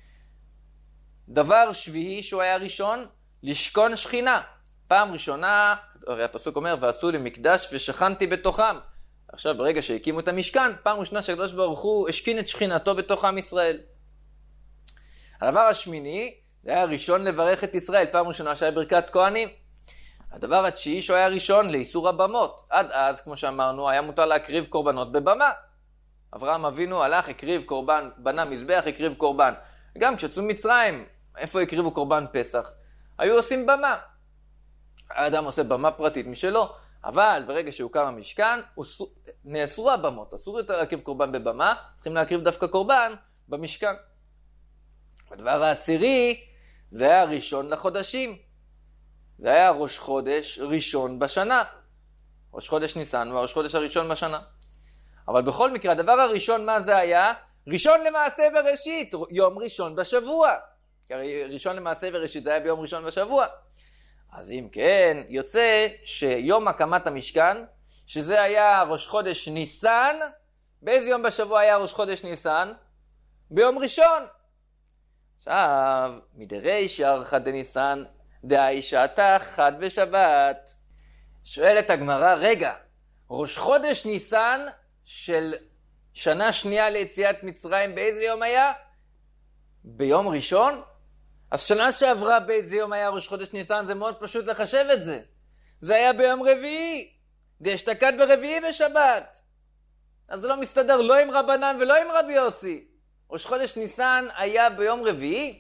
A: דבר שביעי שהוא היה ראשון, לשכון שכינה. פעם ראשונה, הרי הפסוק אומר, ועשו לי מקדש ושכנתי בתוכם. עכשיו ברגע שהקימו את המשכן, פעם ראשונה שהקדוש ברוך הוא השכין את שכינתו בתוך עם ישראל. הדבר השמיני, זה היה ראשון לברך את ישראל, פעם ראשונה שהיה ברכת כהנים. הדבר התשיעי שהוא היה ראשון לאיסור הבמות. עד אז, כמו שאמרנו, היה מותר להקריב קורבנות בבמה. אברהם אבינו הלך, הקריב קורבן, בנה מזבח, הקריב קורבן. גם כשצאו מצרים, איפה הקריבו קורבן פסח? היו עושים במה. האדם עושה במה פרטית משלו, אבל ברגע שהוקם המשכן, נאסרו הבמות. אסור יותר להקריב קורבן בבמה, צריכים להקריב דווקא קורבן במשכן. הדבר העשירי, זה היה ראשון לחודשים. זה היה ראש חודש ראשון בשנה. ראש חודש ניסן והראש חודש הראשון בשנה. אבל בכל מקרה, הדבר הראשון מה זה היה? ראשון למעשה וראשית, יום ראשון בשבוע. כי ראשון למעשה וראשית זה היה ביום ראשון בשבוע. אז אם כן, יוצא שיום הקמת המשכן, שזה היה ראש חודש ניסן, באיזה יום בשבוע היה ראש חודש ניסן? ביום ראשון. עכשיו, מדריש ירחא דניסן, דאי שעתה חד בשבת. שואלת הגמרא, רגע, ראש חודש ניסן של שנה שנייה ליציאת מצרים באיזה יום היה? ביום ראשון? אז שנה שעברה באיזה יום היה ראש חודש ניסן? זה מאוד פשוט לחשב את זה. זה היה ביום רביעי. דאשתקד ברביעי בשבת. אז זה לא מסתדר לא עם רבנן ולא עם רבי יוסי. ראש חודש ניסן היה ביום רביעי.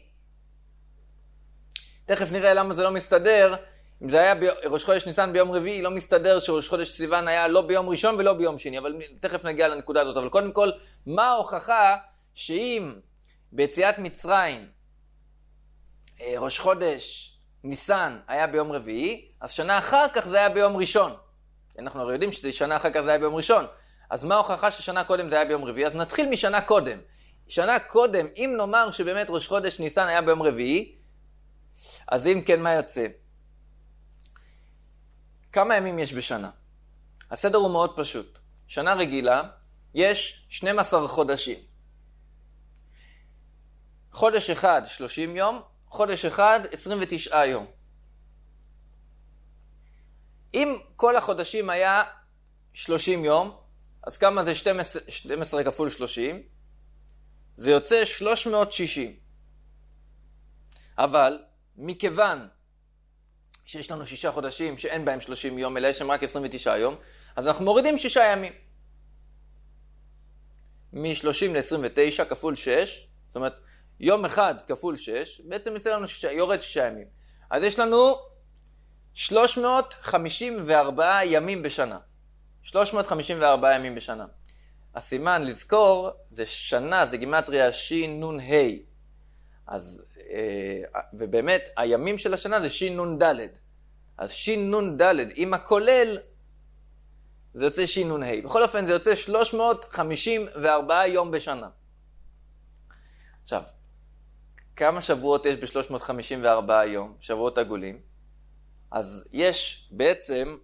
A: תכף נראה למה זה לא מסתדר. אם זה היה ב... ראש חודש ניסן ביום רביעי, לא מסתדר שראש חודש סיוון היה לא ביום ראשון ולא ביום שני, אבל תכף נגיע לנקודה הזאת. אבל קודם כל, מה ההוכחה שאם ביציאת מצרים ראש חודש ניסן היה ביום רביעי, אז שנה אחר כך זה היה ביום ראשון. אנחנו הרי יודעים ששנה אחר כך זה היה ביום ראשון. אז מה ההוכחה ששנה קודם זה היה ביום רביעי? אז נתחיל משנה קודם. שנה קודם, אם נאמר שבאמת ראש חודש ניסן היה ביום רביעי, אז אם כן, מה יוצא? כמה ימים יש בשנה? הסדר הוא מאוד פשוט. שנה רגילה, יש שנים עשר חודשים. חודש אחד, שלושים יום, חודש אחד, עשרים ותשעה יום. אם כל החודשים היה שלושים יום, אז כמה זה שתים עשרה כפול שלושים? זה יוצא שלוש מאות שישים. אבל מכיוון שיש לנו שישה חודשים שאין בהם שלושים יום, אלא יש שם רק עשרים ותשעה יום, אז אנחנו מורידים שישה ימים. מ-שלושים ל-עשרים ותשע כפול שש, זאת אומרת, יום אחד כפול שש, בעצם יצא לנו שישה, יורד שישה ימים. אז יש לנו שלוש מאות חמישים וארבעה ימים בשנה. שלוש מאות חמישים וארבעה ימים בשנה. הסימן לזכור זה שנה, זה גימטריה שין נון ה'. אז, ובאמת, הימים של השנה זה שין נון ד'. אז שין נון ד', עם הכולל, זה יוצא שין נון ה'. בכל אופן, זה יוצא שלוש מאות חמישים וארבעה יום בשנה. עכשיו, כמה שבועות יש ב-שלוש מאות חמישים וארבעה יום, שבועות עגולים? אז יש בעצם,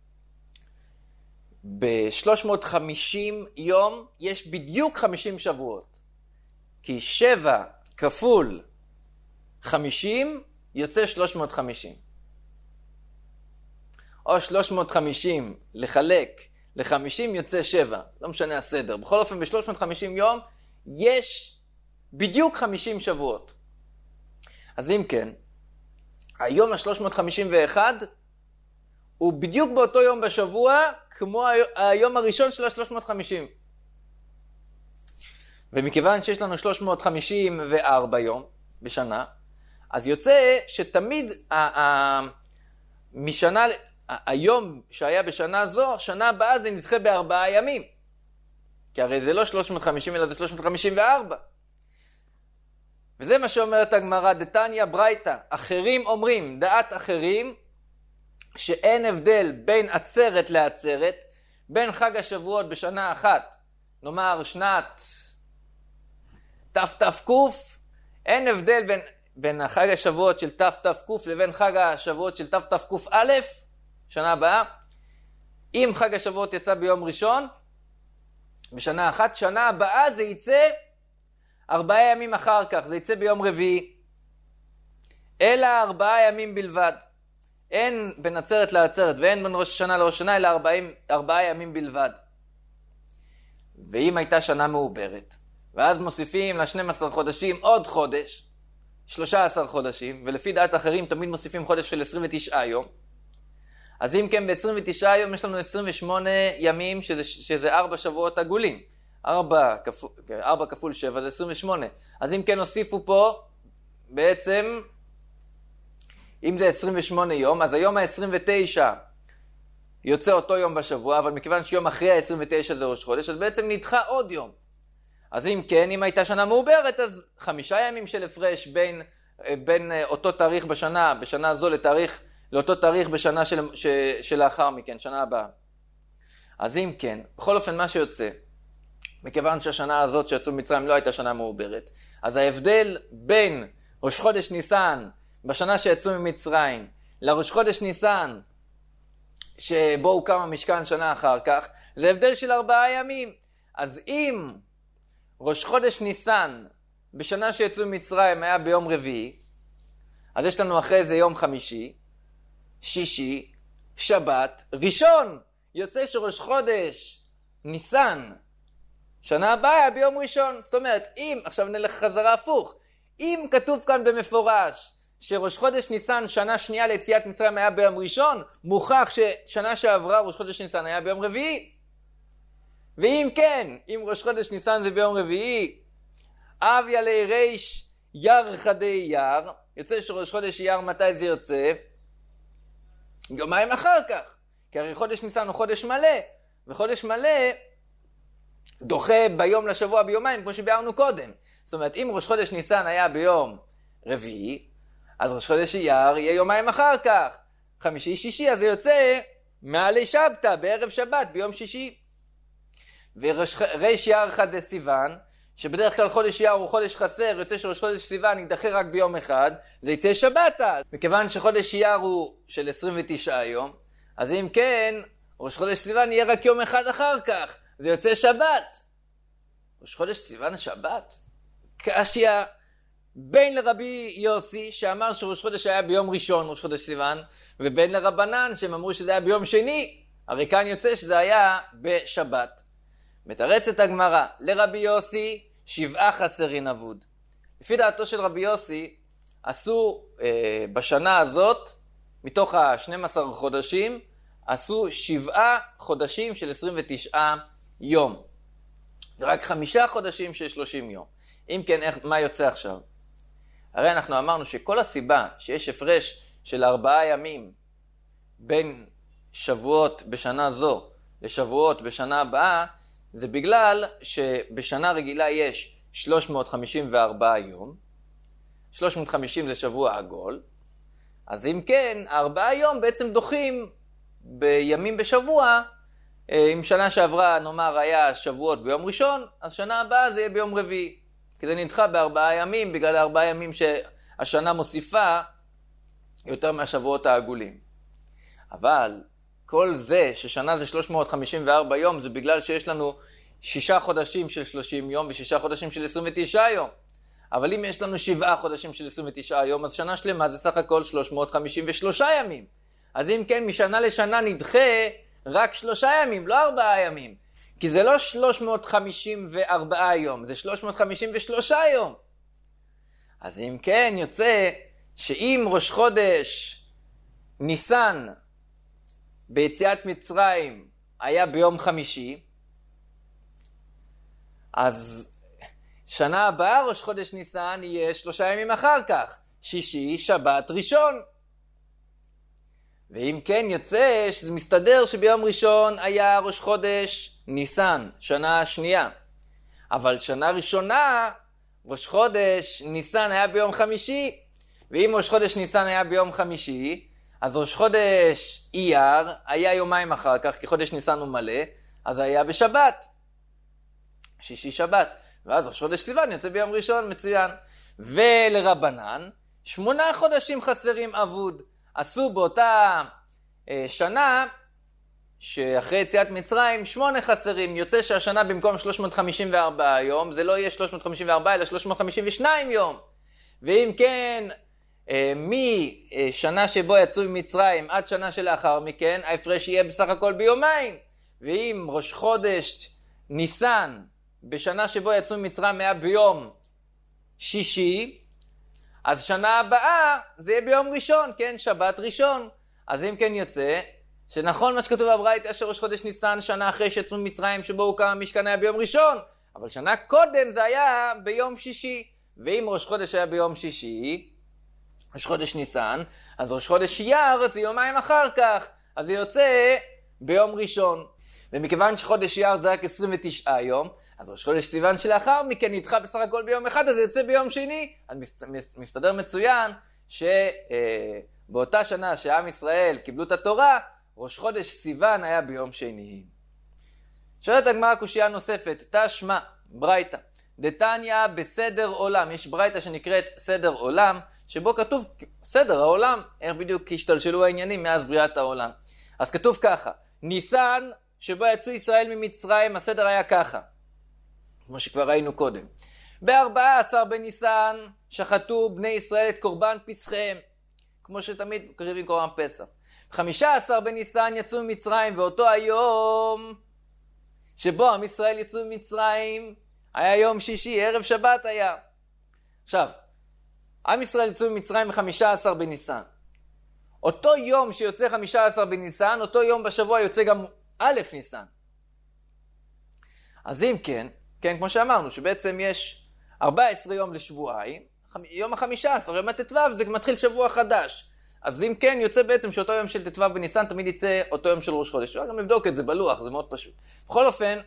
A: ב-שלוש מאות וחמישים יום יש בדיוק חמישים שבועות. כי שבע כפול חמישים יוצא שלוש מאות וחמישים. או שלוש מאות וחמישים לחלק ל-חמישים יוצא שבע. לא משנה הסדר. בכל אופן, ב-שלוש מאות וחמישים יום יש בדיוק חמישים שבועות. אז אם כן, היום ה-שלוש מאות חמישים ואחת הוא בדיוק באותו יום בשבוע כמו היום הראשון של ה-שלוש מאות וחמישים. ומכיוון שיש לנו שלוש מאות חמישים וארבע יום בשנה, אז יוצא שתמיד ה- ה- משנה, ה- היום שהיה בשנה זו, שנה הבאה זה נדחה בארבעה ימים. כי הרי זה לא שלוש מאות וחמישים אלא זה שלוש מאות חמישים וארבע. וזה מה שאומרת הגמרא, דתניא ברייתא, אחרים אומרים, דעת אחרים, שאין הבדל בין עצרת לעצרת, בין חג השבועות בשנה אחת, נאמר שנת תת"ק, אין הבדל בין, בין חג השבועות של תת"ק לבין חג השבועות של תתק"א, שנה הבאה. אם חג השבועות יצא ביום ראשון, בשנה אחת, שנה הבאה זה יצא ארבעה ימים אחר כך, זה יצא ביום רביעי. אלא ארבעה ימים בלבד. אין בין עצרת לעצרת ואין בין ראש השנה לראש השנה, אלא ארבעים, ארבעה ימים בלבד. ואם הייתה שנה מעוברת, ואז מוסיפים ל-שנים עשר חודשים עוד חודש, שלושה עשר חודשים, ולפי דעת אחרים תמיד מוסיפים חודש של עשרים ותשעה יום. אז אם כן, ב-עשרים ותשעה יום יש לנו עשרים ושמונה ימים, שזה, שזה ארבע שבועות עגולים. ארבע כפול, ארבע כפול שבע זה עשרים ושמונה. אז אם כן הוסיפו פה, בעצם, אם זה עשרים ושמונה יום, אז היום ה-עשרים ותשע יוצא אותו יום בשבוע, אבל מכיוון שיום אחרי ה-עשרים ותשע זה ראש חודש, אז בעצם נדחה עוד יום. אז אם כן, אם הייתה שנה מעוברת, אז חמישה ימים של הפרש בין, בין אותו תאריך בשנה, בשנה זו לתאריך, לאותו תאריך בשנה של, ש, שלאחר מכן, שנה הבאה. אז אם כן, בכל אופן מה שיוצא, מכיוון שהשנה הזאת שיצאו ממצרים לא הייתה שנה מעוברת, אז ההבדל בין ראש חודש ניסן בשנה שיצאו ממצרים לראש חודש ניסן שבו הוקם המשכן שנה אחר כך, זה הבדל של ארבעה ימים. אז אם ראש חודש ניסן בשנה שיצאו ממצרים היה ביום רביעי, אז יש לנו אחרי זה יום חמישי, שישי, שבת, ראשון. יוצא שראש חודש ניסן שנה הבאה היה ביום ראשון. זאת אומרת, אם, עכשיו נלך חזרה הפוך, אם כתוב כאן במפורש שראש חודש ניסן שנה שנייה ליציאת מצרים היה ביום ראשון, מוכח ששנה שעברה ראש חודש ניסן היה ביום רביעי. ואם כן, אם ראש חודש ניסן זה ביום רביעי, אב ילי ריש יר חדי יר, יוצא שראש חודש יר מתי זה יוצא? יומיים אחר כך. כי הרי חודש ניסן הוא חודש מלא, וחודש מלא דוחה ביום לשבוע ביומיים, כמו שביארנו קודם. זאת אומרת, אם ראש חודש ניסן היה ביום רביעי, אז ראש חודש אייר יהיה יומיים אחר כך. חמישי, שישי, אז זה יוצא מעלי שבתא, בערב שבת, ביום שישי. וריש אייר חד סיוון, שבדרך כלל חודש אייר הוא חודש חסר, יוצא שראש חודש סיוון יידחה רק ביום אחד, זה יצא שבתא. מכיוון שחודש אייר הוא של עשרים ותשעה יום, אז אם כן, ראש חודש סיוון יהיה רק יום אחד אחר כך, זה יוצא שבת. ראש חודש סיוון שבת? קשיא בין לרבי יוסי שאמר שראש חודש היה ביום ראשון, ראש חודש סיוון, ובין לרבנן שהם אמרו שזה היה ביום שני. הרי כאן יוצא שזה היה בשבת. מתרצת הגמרא, לרבי יוסי שבעה חסרין אבוד. לפי דעתו של רבי יוסי, עשו אה, בשנה הזאת, מתוך ה-שנים עשר חודשים, עשו שבעה חודשים של עשרים ותשעה יום. ורק חמישה חודשים של שלושים יום. אם כן, איך, מה יוצא עכשיו? הרי אנחנו אמרנו שכל הסיבה שיש הפרש של ארבעה ימים בין שבועות בשנה זו לשבועות בשנה הבאה, זה בגלל שבשנה רגילה יש שלוש מאות חמישים וארבעה יום, שלוש מאות וחמישים זה שבוע עגול, אז אם כן, ארבעה יום בעצם דוחים בימים בשבוע. אם שנה שעברה נאמר היה שבועות ביום ראשון, אז שנה הבאה זה יהיה ביום רביעי. כי זה נדחה בארבעה ימים, בגלל הארבעה ימים שהשנה מוסיפה יותר מהשבועות העגולים. אבל כל זה ששנה זה שלוש מאות חמישים וארבע יום, זה בגלל שיש לנו שישה חודשים של שלושים יום ושישה חודשים של עשרים ותשעה יום. אבל אם יש לנו שבעה חודשים של עשרים ותשעה יום, אז שנה שלמה זה סך הכל שלוש מאות חמישים ושלושה ימים. אז אם כן, משנה לשנה נדחה רק שלושה ימים, לא ארבעה ימים. כי זה לא שלוש מאות חמישים וארבעה יום, זה שלוש מאות חמישים ושלושה יום. אז אם כן, יוצא שאם ראש חודש ניסן ביציאת מצרים היה ביום חמישי, אז שנה הבאה ראש חודש ניסן יהיה שלושה ימים אחר כך, שישי, שבת, ראשון. ואם כן יוצא שזה מסתדר שביום ראשון היה ראש חודש ניסן, שנה שנייה. אבל שנה ראשונה ראש חודש ניסן היה ביום חמישי, ואם ראש חודש ניסן היה ביום חמישי, אז ראש חודש אייר היה יומיים אחר כך, כי חודש ניסן הוא מלא, אז היה בשבת, שישי שבת. ואז ראש חודש סיוון יוצא ביום ראשון, מצוין. ולרבנן, שמונה חודשים חסרים אבוד. עשו באותה אה, שנה, שאחרי יציאת מצרים, שמונה חסרים. יוצא שהשנה במקום שלוש מאות חמישים וארבעה יום, זה לא יהיה שלוש מאות חמישים וארבע, אלא שלוש מאות חמישים ושניים יום. ואם כן, אה, משנה שבו יצאו ממצרים עד שנה שלאחר מכן, ההפרש יהיה בסך הכל ביומיים. ואם ראש חודש ניסן, בשנה שבו יצאו ממצרים היה ביום שישי, אז שנה הבאה זה יהיה ביום ראשון, כן? שבת ראשון. אז אם כן יוצא, שנכון מה שכתוב בברייתא שראש חודש ניסן שנה אחרי שיצאו ממצרים שבו הוקם המשכן היה ביום ראשון, אבל שנה קודם זה היה ביום שישי. ואם ראש חודש היה ביום שישי, ראש חודש ניסן, אז ראש חודש אייר זה יומיים אחר כך, אז זה יוצא ביום ראשון. ומכיוון שחודש אייר זה רק עשרים ותשעה יום, אז ראש חודש סיוון שלאחר מכן נדחה בסך הכל ביום אחד, אז זה יוצא ביום שני. אז מסתדר מצוין שבאותה שנה שעם ישראל קיבלו את התורה, ראש חודש סיוון היה ביום שני. שואלת הגמרא קושיה נוספת, תשמע, ברייתא, דתניא בסדר עולם. יש ברייתא שנקראת סדר עולם, שבו כתוב סדר העולם, איך בדיוק השתלשלו העניינים מאז בריאת העולם. אז כתוב ככה, ניסן שבו יצאו ישראל ממצרים, הסדר היה ככה, כמו שכבר ראינו קודם. ב-ארבעה עשר בניסן שחטו בני ישראל את קורבן פסחיהם, כמו שתמיד קריבים קורבן פסח. ב-חמישה עשר בניסן יצאו ממצרים, ואותו היום שבו עם ישראל יצאו ממצרים היה יום שישי, ערב שבת היה. עכשיו, עם ישראל יצאו ממצרים ב-חמישה עשר בניסן. אותו יום שיוצא חמישה עשר בניסן, אותו יום בשבוע יוצא גם א' ניסן. אז אם כן, כן, כמו שאמרנו, שבעצם יש ארבעה עשר יום לשבועיים, יום ה-חמישה עשר, יום הט"ו, זה מתחיל שבוע חדש. אז אם כן, יוצא בעצם שאותו יום של ט"ו בניסן תמיד יצא אותו יום של ראש חודש. אפשר גם לבדוק את זה בלוח, זה מאוד פשוט. בכל אופן,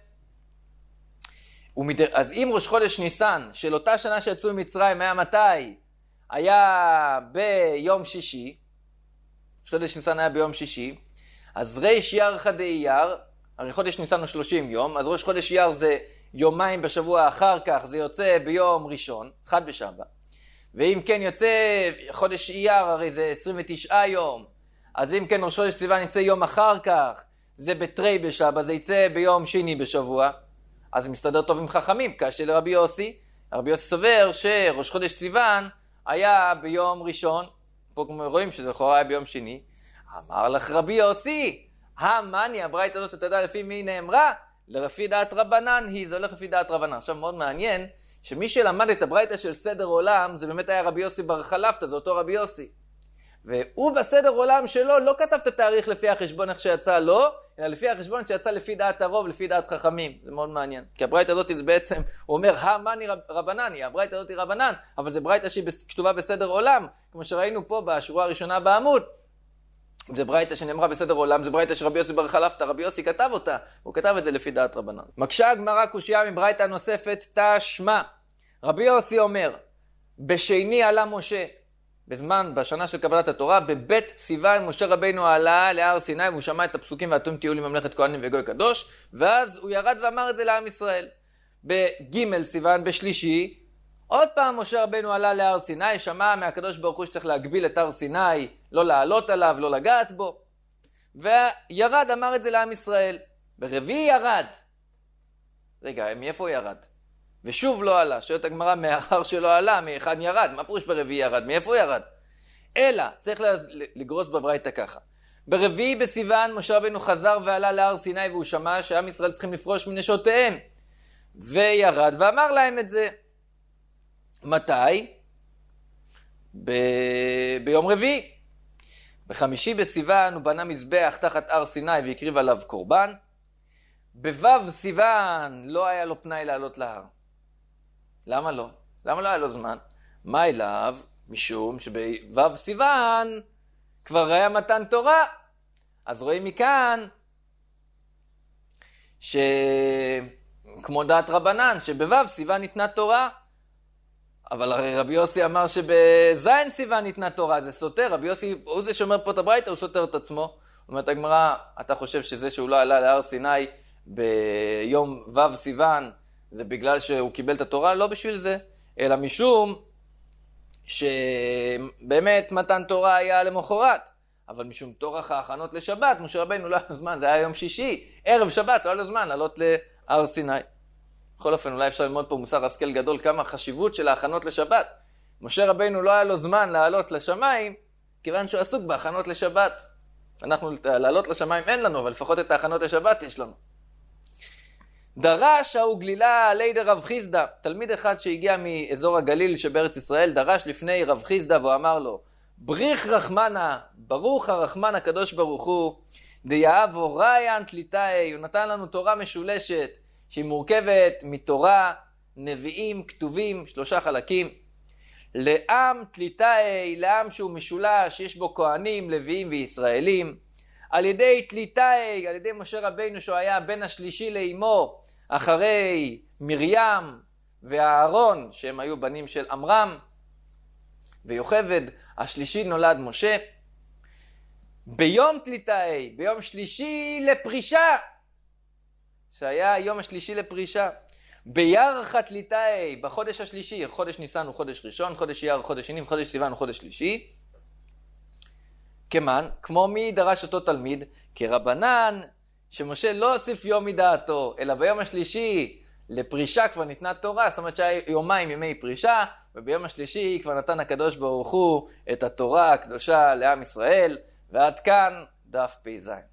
A: אז אם ראש חודש ניסן של אותה שנה שיצאו ממצרים היה מתי? היה ביום שישי, ראש חודש ניסן היה ביום שישי, אז ריש אייר חדי אייר, הרי חודש ניסן הוא שלושים יום, אז ראש חודש אייר זה יומיים בשבוע אחר כך, זה יוצא ביום ראשון, חד בשבת. ואם כן יוצא חודש אייר, הרי זה עשרים ותשעה יום, אז אם כן ראש חודש סיוון יצא יום אחר כך, זה בתרי בשבת, זה יצא ביום שני בשבוע, אז זה מסתדר טוב עם חכמים, כאשר לרבי יוסי, רבי יוסי סובר שראש חודש סיוון היה ביום ראשון, פה כמו רואים שזה לכאורה היה ביום שני, אמר לך רבי יוסי, המאני, הברייתא הזאת אתה יודע לפי מי נאמרה? לפי דעת רבנן היא, זה הולך לפי דעת רבנן. עכשיו מאוד מעניין, שמי שלמד את הברייתא של סדר עולם, זה באמת היה רבי יוסי בר חלפתא, זה אותו רבי יוסי. והוא בסדר עולם שלו לא כתב את התאריך לפי החשבון איך שיצא לו, אלא לפי החשבון שיצא לפי דעת הרוב, לפי דעת חכמים. זה מאוד מעניין. כי הברייתא הזאת זה בעצם, הוא אומר, המאני רבנן היא, הברייתא הזאת היא רבנן, אבל זה ברייתא שהיא כתובה בסדר עולם, כמו שראינו פה בשורה הראשונה בעמוד. זה ברייתא שנאמרה בסדר עולם, זה ברייתא שרבי יוסי בר חלפתא, רבי יוסי כתב אותה, הוא כתב את זה לפי דעת רבנן. מקשה הגמרא קושיה מברייתא נוספת, תשמע. רבי יוסי אומר, בשני עלה משה, בזמן, בשנה של קבלת התורה, בבית סיוון משה רבינו עלה להר סיני, והוא שמע את הפסוקים ואתם תהיו לי ממלכת כהנים וגוי קדוש, ואז הוא ירד ואמר את זה לעם ישראל. בג' סיוון, בשלישי, עוד פעם משה רבנו עלה להר סיני, שמע מהקדוש ברוך הוא שצריך להגביל את הר סיני, לא לעלות עליו, לא לגעת בו. וירד, אמר את זה לעם ישראל. ברביעי ירד. רגע, מאיפה הוא ירד? ושוב לא עלה. שואלת הגמרא, מאחר שלא עלה, מאחד ירד. מה פירוש ברביעי ירד? מאיפה הוא ירד? אלא, צריך לגרוס בברייתא ככה. ברביעי בסיוון, משה רבנו חזר ועלה להר סיני, והוא שמע שעם ישראל צריכים לפרוש מנשותיהם. וירד ואמר להם את זה. מתי? ב- ביום רביעי. בחמישי בסיוון הוא בנה מזבח תחת הר סיני והקריב עליו קורבן. בו' סיוון לא היה לו פנאי לעלות להר. למה לא? למה לא היה לו זמן? מה אליו? משום שבו' סיוון כבר היה מתן תורה. אז רואים מכאן שכמו דעת רבנן שבו' סיוון ניתנה תורה. אבל הרי רבי יוסי אמר שבזין סיוון ניתנה תורה, זה סותר. רבי יוסי הוא זה שאומר פה את הברייתא, הוא סותר את עצמו. אומרת הגמרא, אתה חושב שזה שהוא לא עלה להר סיני ביום ו' סיוון, זה בגלל שהוא קיבל את התורה? לא בשביל זה, אלא משום שבאמת מתן תורה היה למחרת. אבל משום תורך ההכנות לשבת, משה רבנו לא היה לו זמן, זה היה יום שישי, ערב שבת, לא היה לו זמן לעלות להר סיני. בכל אופן, אולי אפשר ללמוד פה מוסר השכל גדול, כמה החשיבות של ההכנות לשבת. משה רבנו לא היה לו זמן לעלות לשמיים, כיוון שהוא עסוק בהכנות לשבת. אנחנו לעלות לשמיים אין לנו, אבל לפחות את ההכנות לשבת יש לנו. דרש ההוא גלילה עלי דרב חיסדא, תלמיד אחד שהגיע מאזור הגליל שבארץ ישראל, דרש לפני רב חיסדא והוא אמר לו, בריך רחמנה, ברוך הרחמן הקדוש ברוך הוא, דיאבו ריין תליטאי, הוא נתן לנו תורה משולשת, שהיא מורכבת מתורה, נביאים, כתובים, שלושה חלקים. לעם תליטאי, לעם שהוא משולש, יש בו כהנים, לוויים וישראלים. על ידי תליטאי, על ידי משה רבינו שהוא היה בן השלישי לאמו, אחרי מרים והאהרון, שהם היו בנים של עמרם ויוכבד, השלישי נולד משה. ביום תליטאי, ביום שלישי לפרישה, שהיה היום השלישי לפרישה, בירחת תליטאי, בחודש השלישי, חודש ניסן הוא חודש ראשון, חודש אייר הוא חודש שני, חודש סיוון הוא חודש שלישי. כמן, כמו מי דרש אותו תלמיד, כרבנן, שמשה לא הוסיף יום מדעתו, אלא ביום השלישי לפרישה כבר ניתנה תורה, זאת אומרת שהיה יומיים ימי פרישה, וביום השלישי כבר נתן הקדוש ברוך הוא את התורה הקדושה לעם ישראל, ועד כאן דף פ"ז.